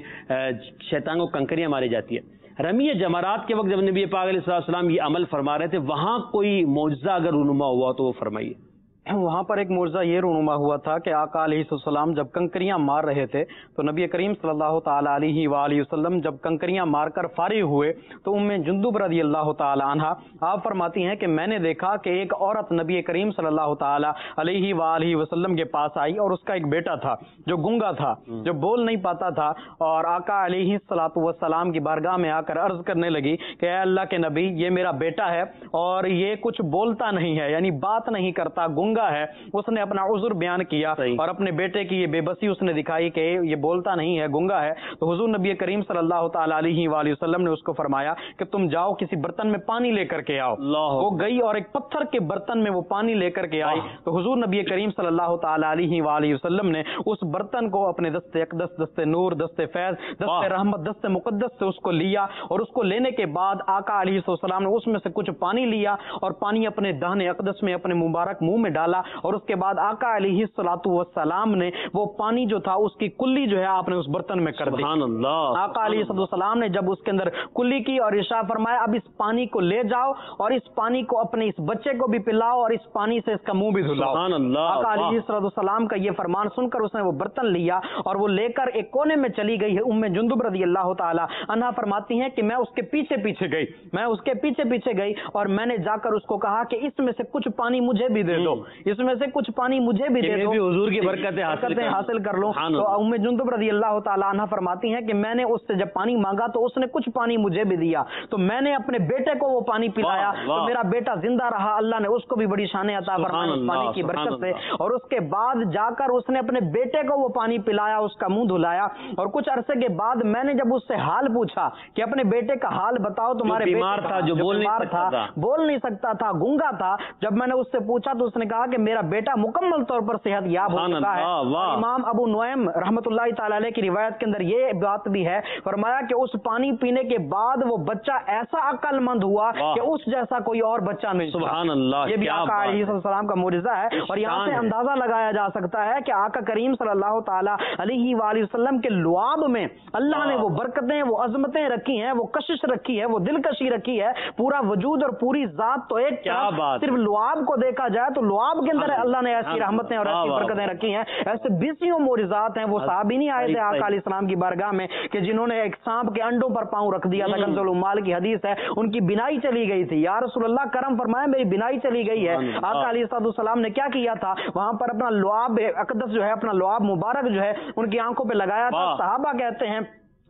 Speaker 2: شیطان کو کنکریاں ماری جاتی ہے. رمی جمرات کے وقت جب نبی پاک علیہ السلام یہ عمل فرما رہے تھے, وہاں کوئی معجزہ اگر رونما ہوا تو وہ فرمائیے.
Speaker 3: وہاں پر ایک معجزہ یہ رونما ہوا تھا کہ آقا علیہ السلام جب کنکریاں مار رہے تھے تو نبی کریم صلی اللہ تعالی علیہ وآلہ وسلم جب کنکریاں مار کر فارغ ہوئے تو ام جندب رضی اللہ تعالی عنہ آپ فرماتی ہیں کہ میں نے دیکھا کہ ایک عورت نبی کریم صلی اللہ تعالی علیہ وآلہ وسلم کے پاس آئی اور اس کا ایک بیٹا تھا جو گنگا تھا, جو بول نہیں پاتا تھا, اور آقا علیہ الصلوۃ والسلام کی بارگاہ میں آ کر عرض کرنے لگی کہ اے اللہ کے نبی, یہ میرا بیٹا ہے اور یہ کچھ بولتا نہیں ہے, یعنی بات نہیں کرتا, گنگا ہے. اس نے اپنا عذر بیان کیا اور اپنے بیٹے کی یہ بے بسی اس نے دکھائی کہ یہ بولتا نہیں ہے, گنگا ہے. تو حضور نبی کریم صلی اللہ تعالی علیہ وآلہ وسلم نے اس کو فرمایا کہ تم جاؤ کسی برتن میں پانی لے کر کے آؤ. وہ گئی اور ایک پتھر کے برتن میں وہ پانی لے کر کے آئی. تو حضور نبی کریم صلی اللہ تعالی علیہ وآلہ وسلم نے اس برتن کو اپنے دست اقدس, دست نور, دست فیض, دست رحمت, دست مقدس سے اس کو لیا اور اس کو لینے کے بعد آقا علیہ السلام نے اس میں سے کچھ پانی لیا اور پانی اپنے دہن اقدس میں اپنے مبارک منہ میں ڈالا اور اس کے بعد آقا علیہ الصلوۃ والسلام نے وہ پانی جو تھا اس کی کلی جو ہے آپ نے اس برتن میں کر دی.
Speaker 2: سبحان اللہ.
Speaker 3: آقا علیہ السلام نے جب اس کے اندر کلی کی اور ارشاد فرمایا اب اس پانی کو لے جاؤ اور اس پانی کو اپنے اس بچے کو بھی پلاؤ اور اس پانی سے اس کا منہ بھی دھلاؤ.
Speaker 2: سبحان اللہ.
Speaker 3: آقا علیہ السلام کا یہ فرمان سن کر اس نے وہ برتن لیا اور وہ لے کر ایک کونے میں چلی گئی ہے. ام جندب رضی اللہ تعالی عنہا فرماتی ہیں کہ میں اس کے پیچھے پیچھے گئی میں اس کے پیچھے پیچھے گئی اور میں نے جا کر اس کو کہا کہ اس میں سے کچھ پانی مجھے بھی دے دو, اس میں سے کچھ پانی مجھے بھی دے دو,
Speaker 2: حضور کی برکتیں
Speaker 3: حاصل کر لوں. تو ام جندب رضی اللہ تعالی عنہ فرماتی ہیں کہ میں نے اس سے جب پانی مانگا تو اس نے کچھ پانی مجھے بھی دیا, تو میں نے اپنے بیٹے کو وہ پانی پلایا تو میرا بیٹا زندہ رہا. اللہ نے اس کو بھی بڑی شان عطا فرمائی اس پانی کی برکت سے. اور اس کے بعد جا کر اس نے اپنے بیٹے کو وہ پانی پلایا, اس کا منہ دھلایا. اور کچھ عرصے کے بعد میں نے جب اس سے حال پوچھا کہ اپنے بیٹے کا حال بتاؤ, تمہارے
Speaker 2: بیمار تھا, جو بول نہیں سکتا تھا,
Speaker 3: بول نہیں سکتا تھا, گنگا تھا, جب میں نے اس سے پوچھا تو اس نے کہا کہ میرا بیٹا مکمل طور پر صحت یاب ہو چکا ہے. امام ابو نعیم رحمۃ اللہ تعالی علیہ کی روایت کے اندر یہ بات بھی ہے, فرمایا کہ اس پانی پینے کے بعد وہ بچہ ایسا عقل مند ہوا کہ اس جیسا کوئی اور بچہ نہیں.
Speaker 2: سبحان اللہ.
Speaker 3: یہ بھی آقا علیہ السلام کا معجزہ ہے. اور یہاں سے اندازہ لگایا جا سکتا ہے کہ آقا کریم صلی اللہ تعالی علیہ وآلہ وسلم کے لعاب میں اللہ نے وہ برکتیں, وہ عظمتیں رکھی ہیں, وہ کشش رکھی ہے, وہ دلکشی رکھی ہے. پورا وجود اور پوری ذات تو ایک صرف لعاب کو دیکھا جائے تو لعاب کے اندر اللہ نے ایسی رحمتیں اور ایسی برکتیں رکھی ہیں. ایسے بیسیوں معجزات ہیں. وہ صحابی نہیں آئے تھے آقا علیہ السلام کی بارگاہ میں کہ جنہوں نے ایک سانپ کے انڈوں پر پاؤں رکھ دیا تھا. کنز العمال کی حدیث ہے, ان کی بینائی چلی گئی تھی. یا رسول اللہ کرم فرمائے میری بینائی چلی گئی ہے. آقا علیہ السلام نے کیا کیا تھا, وہاں پر اپنا لعاب اقدس جو ہے, اپنا لعاب مبارک جو ہے ان کی آنکھوں پہ لگایا تھا. صحابہ کہتے ہیں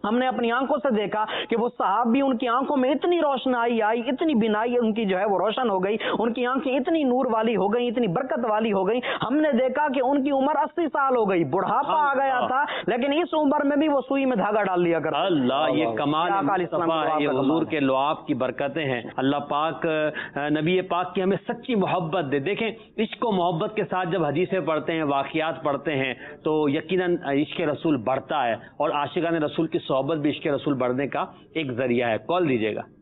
Speaker 3: ہم نے اپنی آنکھوں سے دیکھا کہ وہ صحابی ان کی آنکھوں میں اتنی روشنائی آئی، اتنی بینائی ان کی جو ہے وہ روشن ہو گئی، ان کی آنکھیں اتنی نور والی ہو گئی، اتنی برکت والی ہو گئی. ہم نے دیکھا کہ ان کی عمر اسی سال ہو گئی، بڑھاپا آ گیا تھا، لیکن اس عمر میں بھی وہ سوئی میں دھاگا ڈال لیا کرتے.
Speaker 2: اللہ، یہ کمال مصطفیٰ، یہ حضور کے لعاب کی برکتیں ہیں. اللہ پاک نبی پاک کی ہمیں سچی محبت دے. دیکھیں عشق و محبت کے ساتھ جب حدیثیں پڑھتے ہیں، واقعات پڑھتے ہیں، تو یقیناً عشق رسول بڑھتا ہے، اور عاشقان رسول کی صحبت بھی عشق رسول بڑھنے کا ایک ذریعہ ہے. کال دیجیے گا.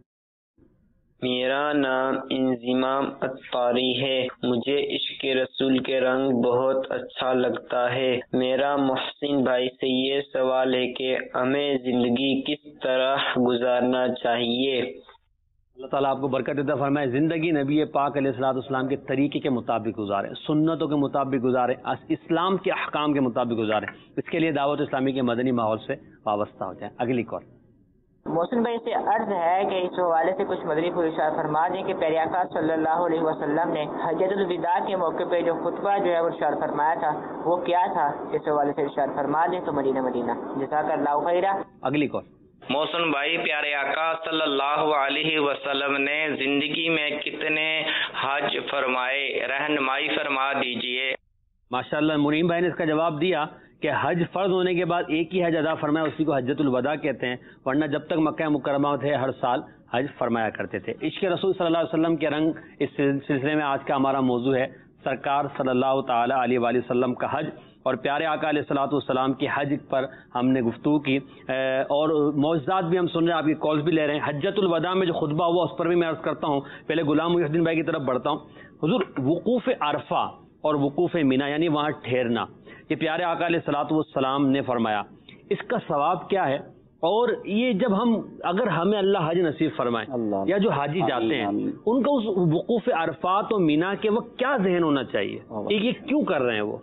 Speaker 7: میرا نام انضمام اطاری ہے. مجھے عشق رسول کے رنگ بہت اچھا لگتا ہے. میرا محسن بھائی سے یہ سوال ہے کہ ہمیں زندگی کس طرح گزارنا چاہیے؟
Speaker 2: اللہ تعالیٰ آپ کو برکت عطا فرمائے. زندگی نبی پاک علیہ الصلوۃ والسلام کے طریقے کے مطابق گزاریں، سنتوں کے مطابق گزاریں، اسلام کے احکام کے مطابق گزاریں. اس کے لیے دعوت اسلامی کے مدنی ماحول سے وابستہ ہو جائیں. اگلی کال.
Speaker 8: محسن بھائی سے عرض ہے کہ اس حوالے سے کچھ مدنی پھول ارشاد فرما دیں کہ پیارے آقا صلی اللہ علیہ وسلم نے حجۃ الوداع کے موقع پہ جو خطبہ جو ہے وہ ارشاد فرمایا تھا وہ کیا تھا؟ اس حوالے سے ارشاد فرما دیں تو مدینہ مدینہ. جزاک اللہ خیرہ.
Speaker 2: اگلی کال.
Speaker 7: محسن بھائی، پیارے آقا صلی اللہ علیہ وسلم نے زندگی میں کتنے حج فرمائے؟ رہنمائی فرما دیجئے.
Speaker 2: ماشاءاللہ، مریم بھائی نے اس کا جواب دیا کہ حج فرض ہونے کے بعد ایک ہی حج ادا فرمایا، اسی کو حجۃ الوداع کہتے ہیں، ورنہ جب تک مکہ مکرمہ تھے ہر سال حج فرمایا کرتے تھے. عشق رسول صلی اللہ علیہ وسلم کے رنگ اس سلسلے میں آج کا ہمارا موضوع ہے سرکار صلی اللہ تعالی علیہ وآلہ وسلم کا حج، اور پیارے آقا علیہ الصلوۃ والسلام کی حج پر ہم نے گفتگو کی، اور معجزات بھی ہم سن رہے ہیں، آپ کی کالز بھی لے رہے ہیں. حجۃ الوداع میں جو خطبہ ہوا اس پر بھی میں عرض کرتا ہوں. پہلے غلام محی الدین بھائی کی طرف بڑھتا ہوں. حضور، وقوف عرفہ اور وقوف مینا یعنی وہاں ٹھہرنا، یہ پیارے آقا علیہ الصلوۃ والسلام نے فرمایا، اس کا ثواب کیا ہے؟ اور یہ جب ہم اگر ہمیں اللہ حج نصیب فرمائے یا جو حاجی جاتے ہیں ان کا اس وقوف عرفات و مینا کے وقت کیا ذہن ہونا چاہیے؟ یہ کیوں کر رہے ہیں وہ؟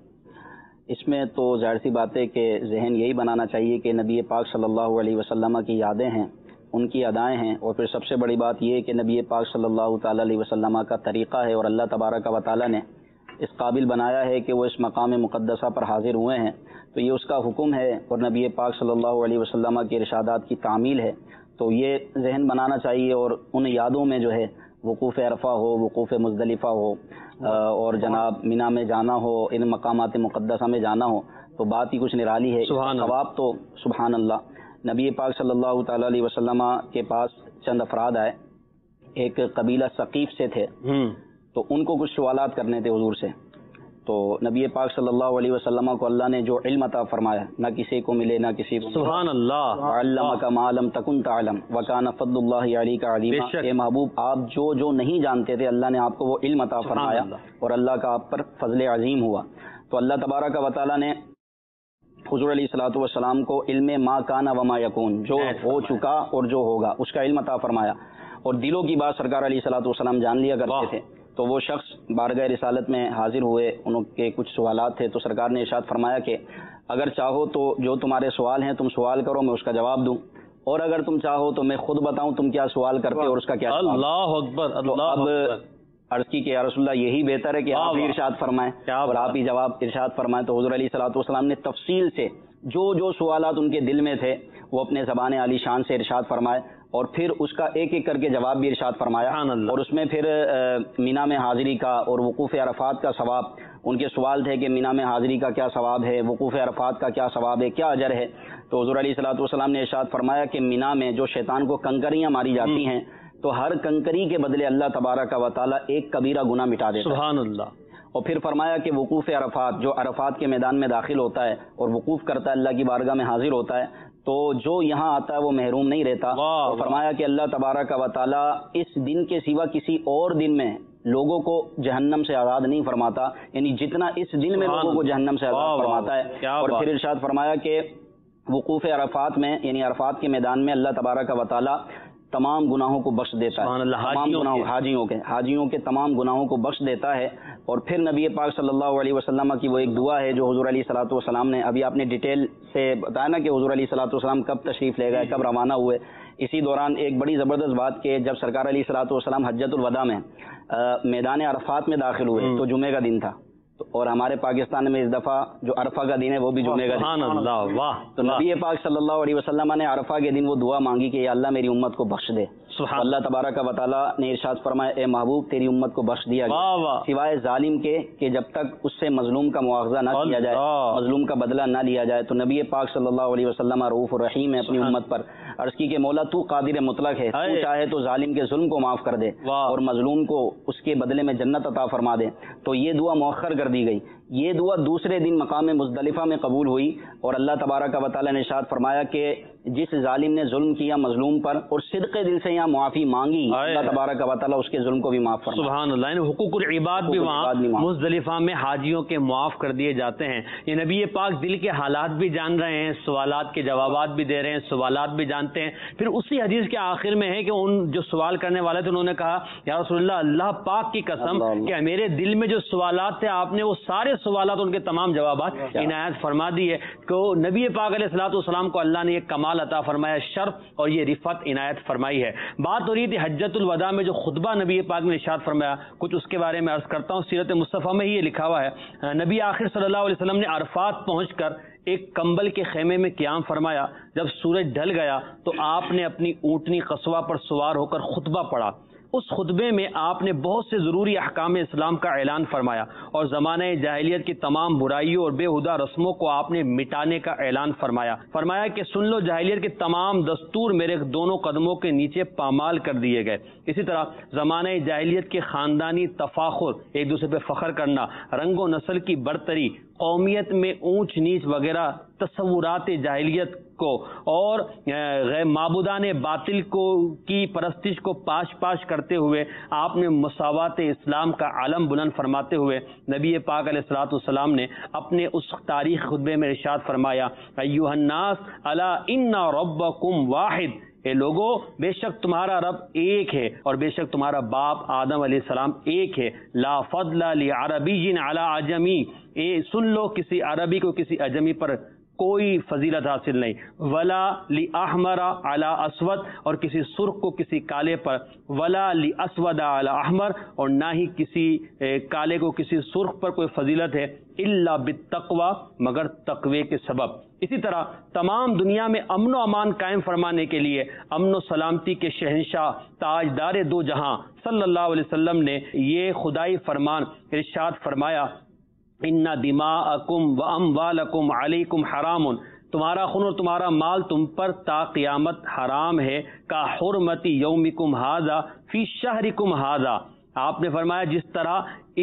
Speaker 4: اس میں تو ظاہر سی بات ہے کہ ذہن یہی بنانا چاہیے کہ نبی پاک صلی اللہ علیہ وسلم کی یادیں ہیں، ان کی ادائیں ہیں، اور پھر سب سے بڑی بات یہ ہے کہ نبی پاک صلی اللہ تعالی علیہ وسلم کا طریقہ ہے، اور اللہ تبارک و تعالی نے اس قابل بنایا ہے کہ وہ اس مقام مقدسہ پر حاضر ہوئے ہیں، تو یہ اس کا حکم ہے اور نبی پاک صلی اللہ علیہ وسلم کے ارشادات کی تعمیل ہے. تو یہ ذہن بنانا چاہیے، اور ان یادوں میں جو ہے وقوف عرفہ ہو، وقوف مزدلفہ ہو، اور جناب مینا میں جانا ہو، ان مقامات مقدسہ میں جانا ہو، تو بات ہی کچھ نرالی ہے. ثواب تو سبحان اللہ. نبی پاک صلی اللہ تعالی علیہ وسلم کے پاس چند افراد آئے، ایک قبیلہ ثقیف سے تھے، تو ان کو کچھ سوالات کرنے تھے حضور سے. تو نبی پاک صلی اللہ علیہ وسلم کو اللہ نے جو علم عطا فرمایا نہ کسی کو ملے نہ کسی کو،
Speaker 2: سبحان اللہ،
Speaker 4: علمک ما لم تکن تعلم وکان فضل اللہ علیک عظیما. اے محبوب، آپ جو جو نہیں جانتے تھے اللہ نے آپ کو وہ علم عطا فرمایا، اور اللہ کا آپ پر فضل عظیم ہوا. تو اللہ تبارک و تعالی نے حضور علیہ الصلوۃ والسلام کو علم ما کان و ما یکون، جو ہو چکا اور جو ہوگا، اس کا علم عطا فرمایا. اور دلوں کی بات سرکار علیہ الصلوۃ والسلام جان لیا کرتے تھے. تو وہ شخص بارگاہ رسالت میں حاضر ہوئے، ان کے کچھ سوالات تھے، تو سرکار نے ارشاد فرمایا کہ اگر چاہو تو جو تمہارے سوال ہیں تم سوال کرو، میں اس کا جواب دوں، اور اگر تم چاہو تو میں خود بتاؤں تم کیا سوال کرتے اور اس کا کیا.
Speaker 2: اللہ اکبر، اللہ اکبر.
Speaker 4: عرض کی کہ یا رسول اللہ یہی بہتر ہے کہ آپ ہی ارشاد فرمائیں اور آپ ہی جواب ارشاد فرمائیں. تو حضور علیہ الصلوۃ والسلام نے تفصیل سے جو جو سوالات ان کے دل میں تھے وہ اپنے زبان عالی شان سے ارشاد فرمائے، اور پھر اس کا ایک ایک کر کے جواب بھی ارشاد فرمایا. اور اس میں پھر مینا میں حاضری کا اور وقوف عرفات کا ثواب، ان کے سوال تھے کہ مینا میں حاضری کا کیا ثواب ہے، وقوف عرفات کا کیا ثواب ہے، کیا اجر ہے. تو حضور علیہ الصلوۃ والسلام نے ارشاد فرمایا کہ مینا میں جو شیطان کو کنکریاں ماری جاتی ہیں تو ہر کنکری کے بدلے اللہ تبارک و تعالیٰ ایک کبیرہ گناہ مٹا دیتا ہے.
Speaker 2: سبحان اللہ.
Speaker 4: اور پھر فرمایا کہ وقوف عرفات، جو عرفات کے میدان میں داخل ہوتا ہے اور وقوف کرتا ہے، اللہ کی بارگاہ میں حاضر ہوتا ہے، تو جو یہاں آتا ہے وہ محروم نہیں رہتا. اور فرمایا کہ اللہ تبارک و تعالیٰ اس دن کے سوا کسی اور دن میں لوگوں کو جہنم سے آزاد نہیں فرماتا، یعنی جتنا اس دن میں لوگوں کو جہنم سے آزاد فرماتا ہے. اور پھر ارشاد فرمایا کہ وقوف عرفات میں یعنی عرفات کے میدان میں اللہ تبارک و تعالیٰ تمام گناہوں کو بخش دیتا ہے، تمام گناہوں حاجیوں کے حاجیوں کے تمام گناہوں کو بخش دیتا ہے. اور پھر نبی پاک صلی اللہ علیہ وسلم کی وہ ایک دعا ہے جو حضور علیہ الصلوۃ والسلام نے، ابھی آپ نے ڈیٹیل سے بتایا نا کہ حضور علیہ الصلوۃ والسلام کب تشریف لے گئے، کب روانہ ہوئے. اسی دوران ایک بڑی زبردست بات کہ جب سرکار علیہ الصلوۃ والسلام حجۃ الوداع میں میدان عرفات میں داخل ہوئے تو جمعے کا دن تھا. اور ہمارے پاکستان میں اس دفعہ جو عرفہ کا دن ہے وہ بھی جمعے کا
Speaker 2: سبحان اللہ، واہ۔
Speaker 4: تو نبی پاک صلی اللہ علیہ وسلم نے عرفہ کے دن وہ دعا مانگی کہ یا اللہ میری امت کو بخش دے۔ اللہ تبارک و تعالیٰ نے ارشاد فرمایا اے محبوب تیری امت کو بخش دیا گیا سوائے ظالم کے کہ جب تک اس سے مظلوم کا مواخذہ نہ کیا جائے، مظلوم کا بدلہ نہ لیا جائے۔ تو نبی پاک صلی اللہ علیہ وسلم رؤوف الرحیم ہے اپنی امت پر، عرض کی کہ مولا تو قادر مطلق ہے، تو چاہے تو ظالم کے ظلم کو معاف کر دے اور مظلوم کو اس کے بدلے میں جنت عطا فرما دے۔ تو یہ دعا مؤخر کر دی گئی۔ یہ دعا دوسرے دن مقام مزدلفہ میں قبول ہوئی اور اللہ تبارک و تعالیٰ نے ارشاد فرمایا کہ جس ظالم نے ظلم کیا مظلوم پر اور صدق دل سے یہاں معافی مانگی، اللہ تبارک و تعالیٰ اس کے ظلم کو بھی معاف فرمایا۔
Speaker 2: سبحان اللہ، یعنی حقوق العباد بھی وہاں مزدلفہ میں حاجیوں کے معاف کر دیے جاتے ہیں۔ یہ نبی پاک دل کے حالات بھی جان رہے ہیں، سوالات کے جوابات بھی دے رہے ہیں، سوالات بھی جانتے ہیں۔ پھر اسی حدیث کے آخر میں ہے کہ ان جو سوال کرنے والے تھے انہوں نے کہا یا رسول اللہ، اللہ پاک کی قسم کہ میرے دل میں جو سوالات تھے آپ نے وہ سارے سوالات ان کے تمام جوابات عنایت فرما دی ہے۔ کہ نبی پاک علیہ الصلوۃ والسلام کو اللہ نے یہ کمال عطا فرمایا، شرف اور یہ رفعت عنایت فرمائی ہے۔ بات ہو رہی تھی حجۃ الوداع میں جو خطبہ نبی پاک نے ارشاد فرمایا، کچھ اس کے بارے میں عرض کرتا ہوں۔ سیرت مصطفیٰ میں ہی یہ لکھا ہوا ہے، نبی آخر صلی اللہ علیہ وسلم نے عرفات پہنچ کر ایک کمبل کے خیمے میں قیام فرمایا۔ جب سورج ڈھل گیا تو آپ نے اپنی اونٹنی قصوہ پر سوار ہو کر خطبہ پڑھا۔ اس خطبے میں آپ نے بہت سے ضروری احکام اسلام کا اعلان فرمایا اور زمانہ جاہلیت کی تمام برائیوں اور بے ہدہ رسموں کو آپ نے مٹانے کا اعلان فرمایا۔ فرمایا کہ سن لو، جاہلیت کے تمام دستور میرے دونوں قدموں کے نیچے پامال کر دیے گئے۔ اسی طرح زمانہ جاہلیت کے خاندانی تفاخر، ایک دوسرے پہ فخر کرنا، رنگ و نسل کی برتری، قومیت میں اونچ نیچ وغیرہ تصورات جاہلیت کو اور غیر معبودان باطل کو کی پرستش کو پاش پاش کرتے ہوئے آپ نے مساوات اسلام کا علم بلند فرماتے ہوئے نبی پاک علیہ الصلوۃ والسلام نے اپنے اس تاریخ خطبے میں ارشاد فرمایا ایھا الناس الا ان ربکم واحد، اے لوگو بے شک تمہارا رب ایک ہے اور بے شک تمہارا باپ آدم علیہ السلام ایک ہے۔ لا فضل لعربی علی عجمی، اے سن لو کسی عربی کو کسی اجمی پر کوئی فضیلت حاصل نہیں۔ ولا لأحمر علی اسود، اور کسی سرخ کو کسی کالے پر، ولا لأسود علی احمر، اور نہ ہی کسی کالے کو کسی سرخ پر کوئی فضیلت ہے، الا بالتقوی، مگر تقوی کے سبب۔ اسی طرح تمام دنیا میں امن و امان قائم فرمانے کے لیے امن و سلامتی کے شہنشاہ تاجدار دو جہاں صلی اللہ علیہ وسلم نے یہ خدائی فرمان ارشاد فرمایا ان دماءکم و اموالکم علیکم حرام، تمہارا خون اور تمہارا مال تم پر تا قیامت حرام ہے، کا حرمت یومکم ھذا فی شہرکم ھذا۔ آپ نے فرمایا جس طرح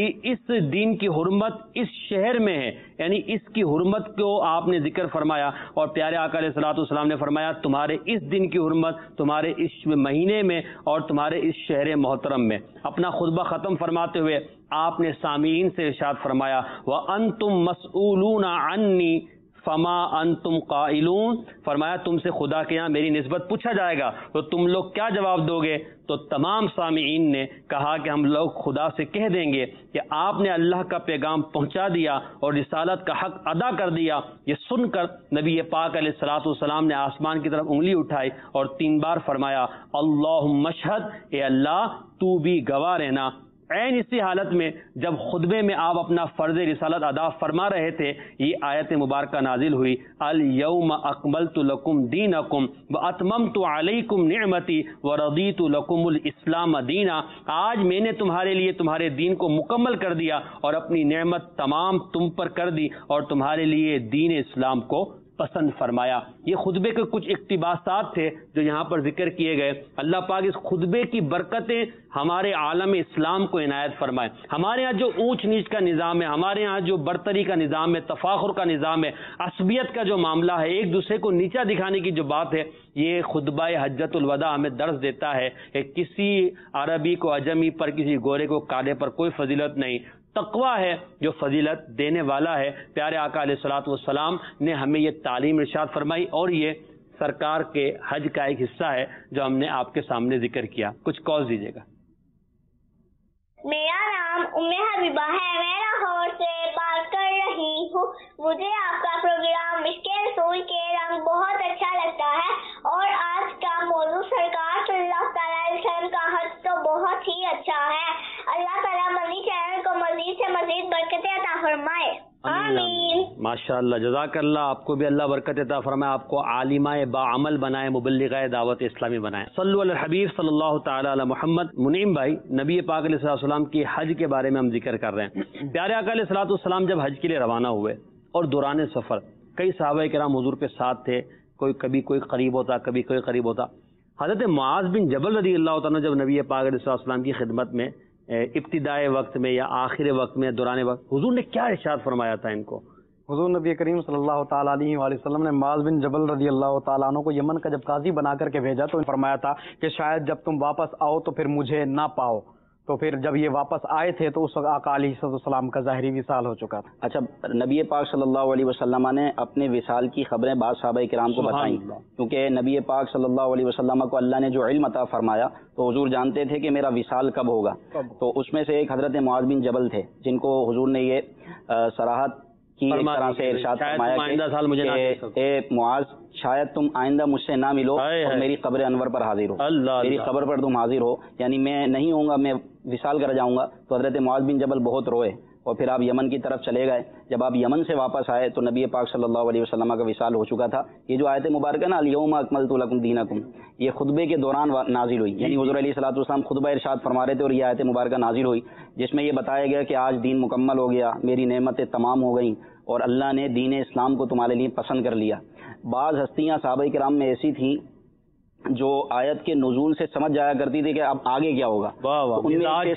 Speaker 2: اس دین کی حرمت اس شہر میں ہے، یعنی اس کی حرمت کو آپ نے ذکر فرمایا، اور پیارے آقا علیہ الصلوۃ والسلام نے فرمایا تمہارے اس دن کی حرمت تمہارے اس مہینے میں اور تمہارے اس شہر محترم میں۔ اپنا خطبہ ختم فرماتے ہوئے آپ نے سامعین سے ارشاد فرمایا وَأَنْتُمْ مَسْئُولُونَ عَنِّي فَمَا أَنْتُمْ قَائِلُونَ، فرمایا تم سے خدا کے یہاں میری نسبت پوچھا جائے گا تو تم لوگ کیا جواب دو گے؟ تو تمام سامعین نے کہا کہ ہم لوگ خدا سے کہہ دیں گے کہ آپ نے اللہ کا پیغام پہنچا دیا اور رسالت کا حق ادا کر دیا۔ یہ سن کر نبی پاک علیہ الصلوۃ والسلام نے آسمان کی طرف انگلی اٹھائی اور تین بار فرمایا اللہم اشہد، اے اللہ تو بھی گواہ رہنا۔ عین اسی حالت میں جب خطبے میں آپ اپنا فرض رسالت ادا فرما رہے تھے یہ آیت مبارکہ نازل ہوئی الیوم اکملت لکم دینکم واتممت علیکم نعمتی ورضیت لکم الاسلام دینا، آج میں نے تمہارے لیے تمہارے دین کو مکمل کر دیا اور اپنی نعمت تمام تم پر کر دی اور تمہارے لیے دین اسلام کو پسند فرمایا۔ یہ خطبے کے کچھ اقتباسات تھے جو یہاں پر ذکر کیے گئے۔ اللہ پاک اس خطبے کی برکتیں ہمارے عالم اسلام کو عنایت فرمائے۔ ہمارے ہاں جو اونچ نیچ کا نظام ہے، ہمارے ہاں جو برتری کا نظام ہے، تفاخر کا نظام ہے، عصبیت کا جو معاملہ ہے، ایک دوسرے کو نیچا دکھانے کی جو بات ہے، یہ خطبہ حجۃ الوداع ہمیں درس دیتا ہے کہ کسی عربی کو اجمی پر، کسی گورے کو کالے پر کوئی فضیلت نہیں، تقویٰ ہے جو فضیلت دینے والا ہے۔ پیارے آقا علیہ الصلوۃ والسلام نے ہمیں یہ تعلیم ارشاد فرمائی اور یہ سرکار کے حج کا ایک حصہ ہے جو ہم نے آپ کے سامنے ذکر کیا۔ کچھ کال دیجیے گا۔
Speaker 9: میرا نام ام حبیبہ ہے، میں لاہور سے بات کر رہی ہوں۔ مجھے آپ کا پروگرام عشق رسول کے رنگ بہت اچھا لگتا ہے اور آج کا موضوع سرکار صلی اللہ تعالیٰ علیہ وسلم کا حج تو بہت ہی اچھا ہے۔ اللہ تعالیٰ مدنی چینل کو مزید سے से मजीद बरकतें अता फरमाए, आमीन।
Speaker 2: माशाअल्लाह, जज़ाक अल्लाह, आपको भी अल्लाह बरकत अता फरमाए, आपको आलिमाए बाअमल बनाए, मुबल्लिगाए दावत इस्लामी बनाए। सल्लु अला हबीब सल्लल्लाहु तआला अला मुहम्मद। मुनीम भाई, नबी पाक अलैहिस्सलाम की हज के बारे में हम जिक्र कर रहे हैं। प्यारे आका अलैहिस्सलाम जब हज के लिए रवाना हुए और दौरान सफ़र कई सहाबाए किराम हुजूर के साथ थे, कोई कभी कोई करीब होता, कभी कोई करीब होता। हज़रत मुआज़ बिन जबल रज़ी अल्लाह तआला जब नबी पाक अलैहिस्सलाम की खिदमत में इब्तिदाए वक्त में या आखिर वक्त में दौरान वक्त हुजूर ने क्या इरशाद फरमाया था इनको?
Speaker 3: हुजूर नबी करीम सल्लल्लाहु ताला अलैहि वसल्लम ने मुआज़ बिन जबल रज़ी अल्लाह ताला अन्हु को यमन का जब काजी बना करके भेजा तो फरमाया था कि शायद जब तुम वापस आओ तो फिर मुझे ना पाओ। तो फिर जब ये वापस आए थे तो उस वक्त आका अलैहिस्सलाम का ज़ाहिरी विसाल हो चुका था।
Speaker 4: अच्छा, नबी पाक सल्लल्लाहु अलैहि वसल्लम ने अपने विसाल की खबरें बाद सहाबाए किराम को बताई, क्योंकि नबी पाक सल्लल्लाहु अलैहि वसल्लम को अल्लाह ने जो इल्म अता फरमाया तो हुजूर जानते थे कि मेरा विसाल कब होगा। तो उसमें से एक हज़रत मुआज़ बिन जबल थे, जिनको हुजूर ने ये सराहत की एक तरह से इरशाद फरमाया कि ए मुआज़, शायद तुम आइंदा मुझसे ना मिलो और मेरी कब्र अनवर पर हाजिर हो, मेरी कब्र पर तुम हाजिर हो, यानी मैं नहीं होऊंगा, मैं विसाल कर जाऊंगा। तो हज़रत मुआज़ बिन जबल बहुत रोए और फिर आप यमन की तरफ चले गए। जब आप यमन से वापस आए तो नबी पाक सल्लल्लाहु अलैहि वसल्लम का विसाल हो चुका था। ये जो आयत मुबारक है ना, अल-यौमा अकमलतु लकुम दीनकुम, ये खुतबे के दौरान नाजिल हुई, यानी हुज़ूर अलैहिस्सलातु वस्सलाम खुतबा इरशाद फरमा रहे थे और ये आयत मुबारक नाजिल हुई, जिसमें ये बताया गया कि आज दीन मुकम्मल हो गया, मेरी नेमतें तमाम हो गई और अल्लाह ने दीन इस्लाम को तुम्हारे लिए पसंद कर लिया। बाज़ हस्तियाँ सहाबाए किराम में ऐसी थीं जो आयत के नुज़ूल से समझ जाया करती थी कि अब आगे क्या होगा। तो उनमें एक थे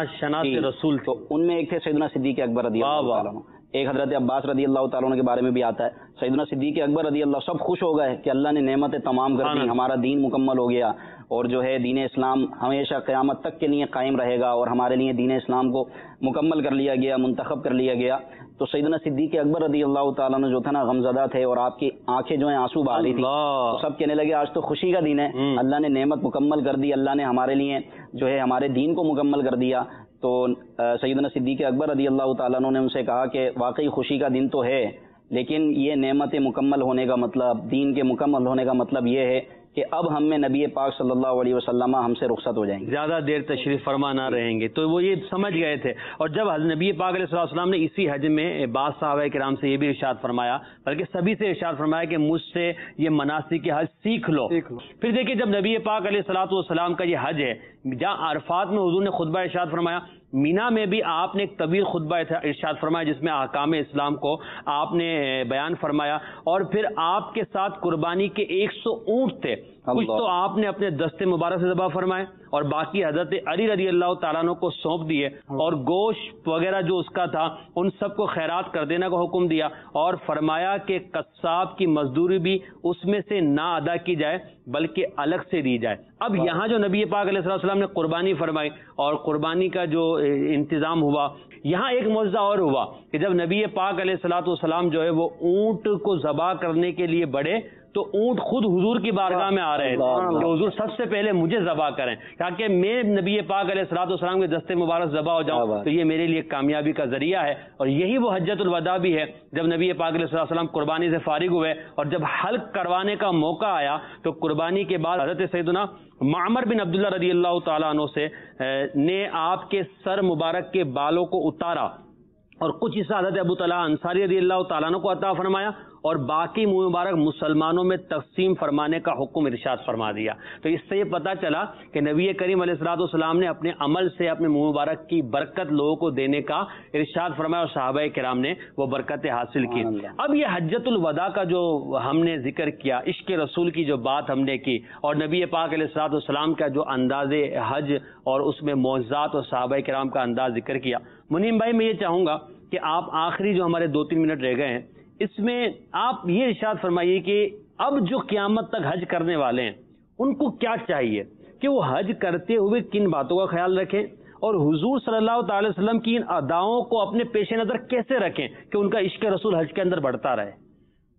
Speaker 4: सैयदना सिद्दीक़ अकबर रज़ियल्लाहु ताला अन्हु, एक हज़रत अब्बास रज़ियल्लाहु ताला अन्हु के बारे में भी आता है। सैयदना सिद्दीक़ अकबर रज़ियल्लाहु, सब खुश हो गए कि अल्लाह ने नेमतें तमाम कर दी, हमारा दीन मुकम्मल हो गया और जो है दीन इस्लाम हमेशा क़यामत तक के लिए कायम रहेगा और हमारे लिए दीन इस्लाम को मुकम्मल कर लिया गया, मुंतखब कर लिया गया। तो सैयदना सिद्दीक़ अकबर रज़ियल्लाहु ताला अन्हु जो था ना, गमज़दा थे और आपकी आंखें जो है आंसू बहा रही थी। तो सब कहने लगे आज तो खुशी का दिन है, अल्लाह ने नेमत मुकम्मल कर दी, अल्लाह ने हमारे लिए जो है हमारे दीन को मुकम्मल कर दिया। तो सैयदना सिद्दीक़ अकबर रज़ियल्लाहु ताला अन्हु ने उनसे कहा कि वाकई खुशी का दिन तो है, लेकिन ये नेमतें मुकम्मल होने का मतलब, दीन के मुकम्मल होने का मतलब ये है कि अब हम में नबी पाक सल्लल्लाहु अलैहि वसल्लम हमसे रुखसत हो जाएंगे,
Speaker 2: ज़्यादा देर तशरीफ़ फरमा ना रहेंगे। तो वो ये समझ गए थे। और जब नबी पाक अलैहिस्सलाम ने इसी हज में बास सहाबाए किराम से ये भी इरशाद फरमाया, बल्कि सभी से इरशाद फरमाया कि मुझसे ये मनासिक के हज सीख लो, सीख लो। फिर देखिए जब नबी पाक अलैहिस्सलाम का ये हज है, जहाँ अरफात में हुजूर ने खुतबा इरशाद फरमाया, मीना में भी आपने एक तवील खुतबा इरशाद फरमाया जिसमें अहकाम इस्लाम को आपने बयान फरमाया। और फिर आपके साथ कुर्बानी के एक सौ ऊँट थे, कुछ तो आपने अपने दस्ते मुबारक से ज़बह फरमाए और बाकी हज़रत अली रज़ी अल्लाह तआला अन्हु को सौंप दिए और गोश्त वगैरह जो उसका था उन सबको खैरात कर देने का हुक्म दिया और फरमाया कि कस्साब की मजदूरी भी उसमें से ना अदा की जाए बल्कि अलग से दी जाए। अब यहाँ जो नबी पाक अलैहिस्सलाम ने कुर्बानी फरमाई और कुर्बानी का जो इंतज़ाम हुआ, यहाँ एक मौजज़ा और हुआ कि जब नबी पाक अलैहिस्सलाम जो है वो ऊँट को ज़बह करने के लिए बढ़े तो ऊँट खुद हुजूर की बारगाह में आ रहे थे कि हुजूर सबसे पहले मुझे ज़बह करें, ताकि मैं नबी पाक अलैहिस्सलाम के दस्ते मुबारक ज़बह हो जाऊँ, तो ये मेरे लिए कामयाबी का ज़रिया है। और यही वो हज्जतुल वदा भी है, जब नबी पाक अलैहिस्सलाम कुर्बानी से फारिग हुए और जब हल्क करवाने का मौका आया तो कुर्बानी के बाद हज़रत सैयदना मामर बिन अब्दुल्लाह रज़ियल्लाहु ताला अन्हु से ने आपके सर मुबारक के बालों को उतारा और कुछ हिस्सा हज़रत अबू तलहा अंसारी रज़ियल्लाहु ताला अन्हु को अता फरमाया और बाकी मुँह मुबारक मुसलमानों में तकसीम फरमाने का हुक्म इरशाद फरमा दिया। तो इससे ये पता चला कि नबी करीम अलैहिस्सलाम ने अपने अमल से अपने मुँह मुबारक की बरकत लोगों को देने का इरशाद फरमाया और सहाबाए किराम ने वो बरकतें हासिल की। अब ये हज्जतुल वदा का जो हमने जिक्र किया, इश्क रसूल की जो बात हमने की और नबी पाक अलैहिस्सलाम का जो अंदाज़े हज और उसमें मौज़ात और सहाबाए किराम का अंदाज जिक्र किया, मुनीम भाई मैं ये चाहूँगा कि आप आखिरी जो हमारे दो तीन मिनट रह गए हैं इसमें आप ये इरशाद फरमाइए कि अब जो क़यामत तक हज करने वाले हैं उनको क्या चाहिए कि वो हज करते हुए किन बातों का ख्याल रखें और हुजूर सल्लल्लाहु अलैहि वसल्लम की इन अदाओं को अपने पेश नज़र कैसे रखें कि उनका इश्क रसूल हज के अंदर बढ़ता रहे।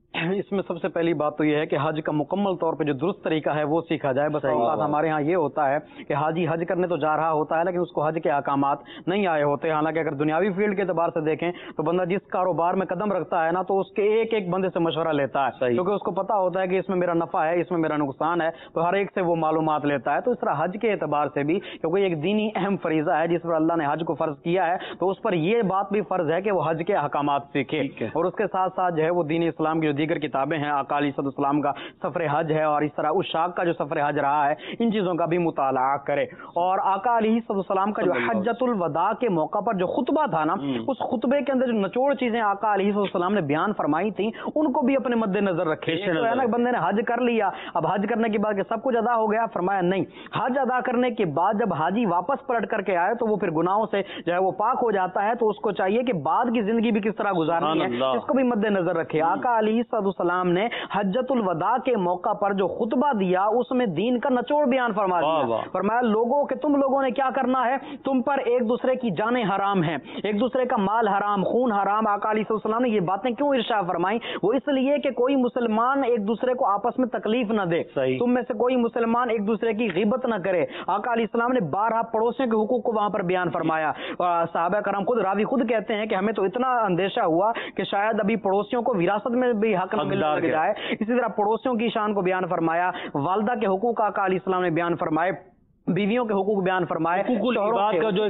Speaker 3: اس میں سب سے پہلی بات تو یہ ہے کہ حج کا مکمل طور پہ جو درست طریقہ ہے وہ سیکھا جائے. بس اوقات ہمارے ہاں یہ ہوتا ہے کہ حاجی حج کرنے تو جا رہا ہوتا ہے لیکن اس کو حج کے احکامات نہیں آئے ہوتے. حالانکہ اگر دنیاوی فیلڈ کے اعتبار سے دیکھیں تو بندہ جس کاروبار میں قدم رکھتا ہے نا تو اس کے ایک ایک بندے سے مشورہ لیتا ہے, کیونکہ اس کو پتا ہوتا ہے کہ اس میں میرا نفع ہے, اس میں میرا نقصان ہے, تو ہر ایک سے وہ معلومات لیتا ہے. تو اس طرح حج کے اعتبار سے بھی کیونکہ ایک دینی اہم فریضہ ہے جس پر اللہ نے حج کو فرض کیا ہے, تو اس پر یہ بات بھی فرض ہے کہ وہ حج کے احکامات سیکھے. اور اس کے ساتھ ساتھ جو ہے وہ دین اسلام کی جو دیگر کتابیں ہیں, آقا علیہ السلام کا سفر حج ہے اور اس طرح اس شاخ کا جو سفر حج رہا ہے, ان چیزوں کا بھی مطالعہ کرے. اور آقا علیہ السلام کا جو حجۃ الوداع کے موقع پر جو خطبہ تھا نا, اس خطبے کے اندر جو نچوڑ چیزیں آقا علیہ السلام نے بیان فرمائی تھیں ان کو بھی اپنے مد نظر رکھے. تو ہے نا, بندے نے حج کر لیا, اب حج کرنے کے بعد کہ سب کچھ ادا ہو گیا, فرمایا نہیں, حج ادا کرنے کے بعد جب حاجی واپس پلٹ کر کے آئے تو وہ پھر گناہوں سے جو ہے وہ پاک ہو جاتا ہے. تو اس کو چاہیے کہ بعد کی زندگی بھی کس طرح گزارنی ہے اس کو بھی مد نظر رکھے. آقا علیہ السلام نے حجۃ الوداع کے موقع پر جو خطبہ دیا اس میں دین کا نچوڑ بیان فرما دیا. فرمایا لوگوں کہ تم لوگوں نے کیا کرنا ہے, تم پر ایک دوسرے کی جانیں حرام ہیں, ایک دوسرے کا مال حرام, خون حرام. آقا علیہ السلام نے یہ باتیں کیوں ارشاد فرمائیں؟ وہ اس لیے کہ کوئی مسلمان ایک دوسرے کو آپس میں تکلیف نہ دے, تم میں سے کوئی مسلمان ایک دوسرے کی غیبت نہ کرے. آقا علیہ السلام نے بارہا پڑوسیوں کے حقوق کو وہاں پر بیان فرمایا. صحابہ کرام خود راوی خود کہتے ہیں کہ ہمیں تو اتنا اندیشہ ہوا کہ شاید ابھی پڑوسیوں کو وراثت میں بھی حق نہ ملنے لگ جائے. اسی طرح پڑوسیوں کی شان کو بیان فرمایا, والدہ کے حقوق آقا علیہ السلام نے بیان فرمائے, بیویوں کے حقوق بیان فرمائے, حقوق العباد کا جو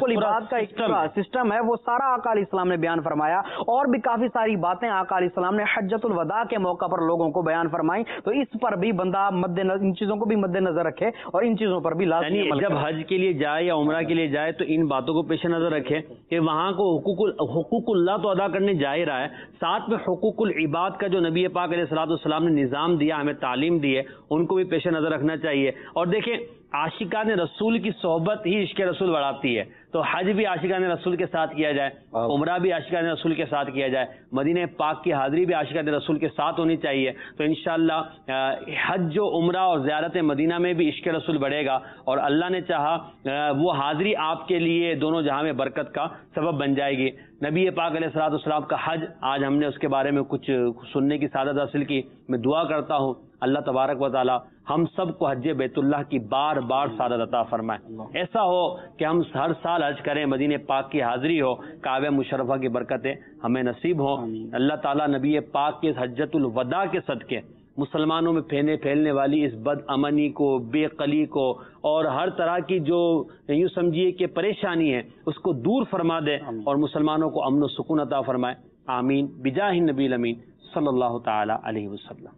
Speaker 3: سسٹم ہے وہ سارا آقا علیہ السلام نے بیان فرمایا. اور بھی کافی ساری باتیں آقا علیہ السلام نے حجۃ الوداع کے موقع پر لوگوں کو بیان فرمائی. تو اس پر بھی بندہ مد نظر, ان چیزوں کو بھی مد نظر رکھے اور ان چیزوں پر بھی لازمی عمل کرے.
Speaker 2: جب حج کے لیے جائے یا عمرہ کے لیے جائے تو ان باتوں کو پیش نظر رکھے کہ وہاں کو حقوق حقوق اللہ تو ادا کرنے جا ہی رہا ہے, ساتھ میں حقوق العباد کا جو نبی پاک علیہ الصلوۃ والسلام نے نظام دیا, ہمیں تعلیم دی ہے, ان کو بھی پیش نظر رکھنا چاہیے. اور دیکھیں عاشقان رسول کی صحبت ہی عشق رسول بڑھاتی ہے, تو حج بھی عاشقان رسول کے ساتھ کیا جائے, عمرہ بھی عاشقان رسول کے ساتھ کیا جائے, مدینہ پاک کی حاضری بھی عاشقان رسول کے ساتھ ہونی چاہیے. تو انشاءاللہ حج و عمرہ اور زیارت مدینہ میں بھی عشق رسول بڑھے گا, اور اللہ نے چاہا وہ حاضری آپ کے لیے دونوں جہاں میں برکت کا سبب بن جائے گی. نبی پاک علیہ الصلوۃ والسلام کا حج, آج ہم نے اس کے بارے میں کچھ سننے کی سعادت حاصل کی. میں دعا کرتا ہوں اللہ تبارک و تعالی ہم سب کو حج بیت اللہ کی بار بار سعادت عطا فرمائے. ایسا ہو کہ ہم ہر سال حج کریں, مدینہ پاک کی حاضری ہو, کعبہ مشرفہ کی برکتیں ہمیں نصیب ہوں. اللہ تعالیٰ نبی پاک کے حجۃ الوداع کے صدقے مسلمانوں میں پھیلنے پھیلنے والی اس بد امنی کو, بے قلی کو اور ہر طرح کی جو یوں سمجھیے کہ پریشانی ہے اس کو دور فرما دے اور مسلمانوں کو امن و سکون عطا فرمائے. آمین بجاہ النبی الامین صلی اللہ تعالی علیہ وسلم.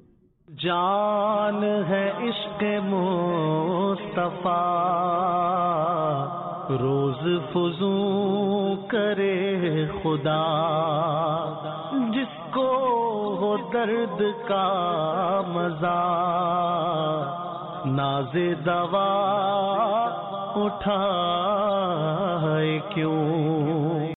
Speaker 1: جان ہے عشق مصطفیٰ, روز فزوں کرے خدا, جس کو ہو درد کا مزہ, ناز دوا اٹھائے کیوں.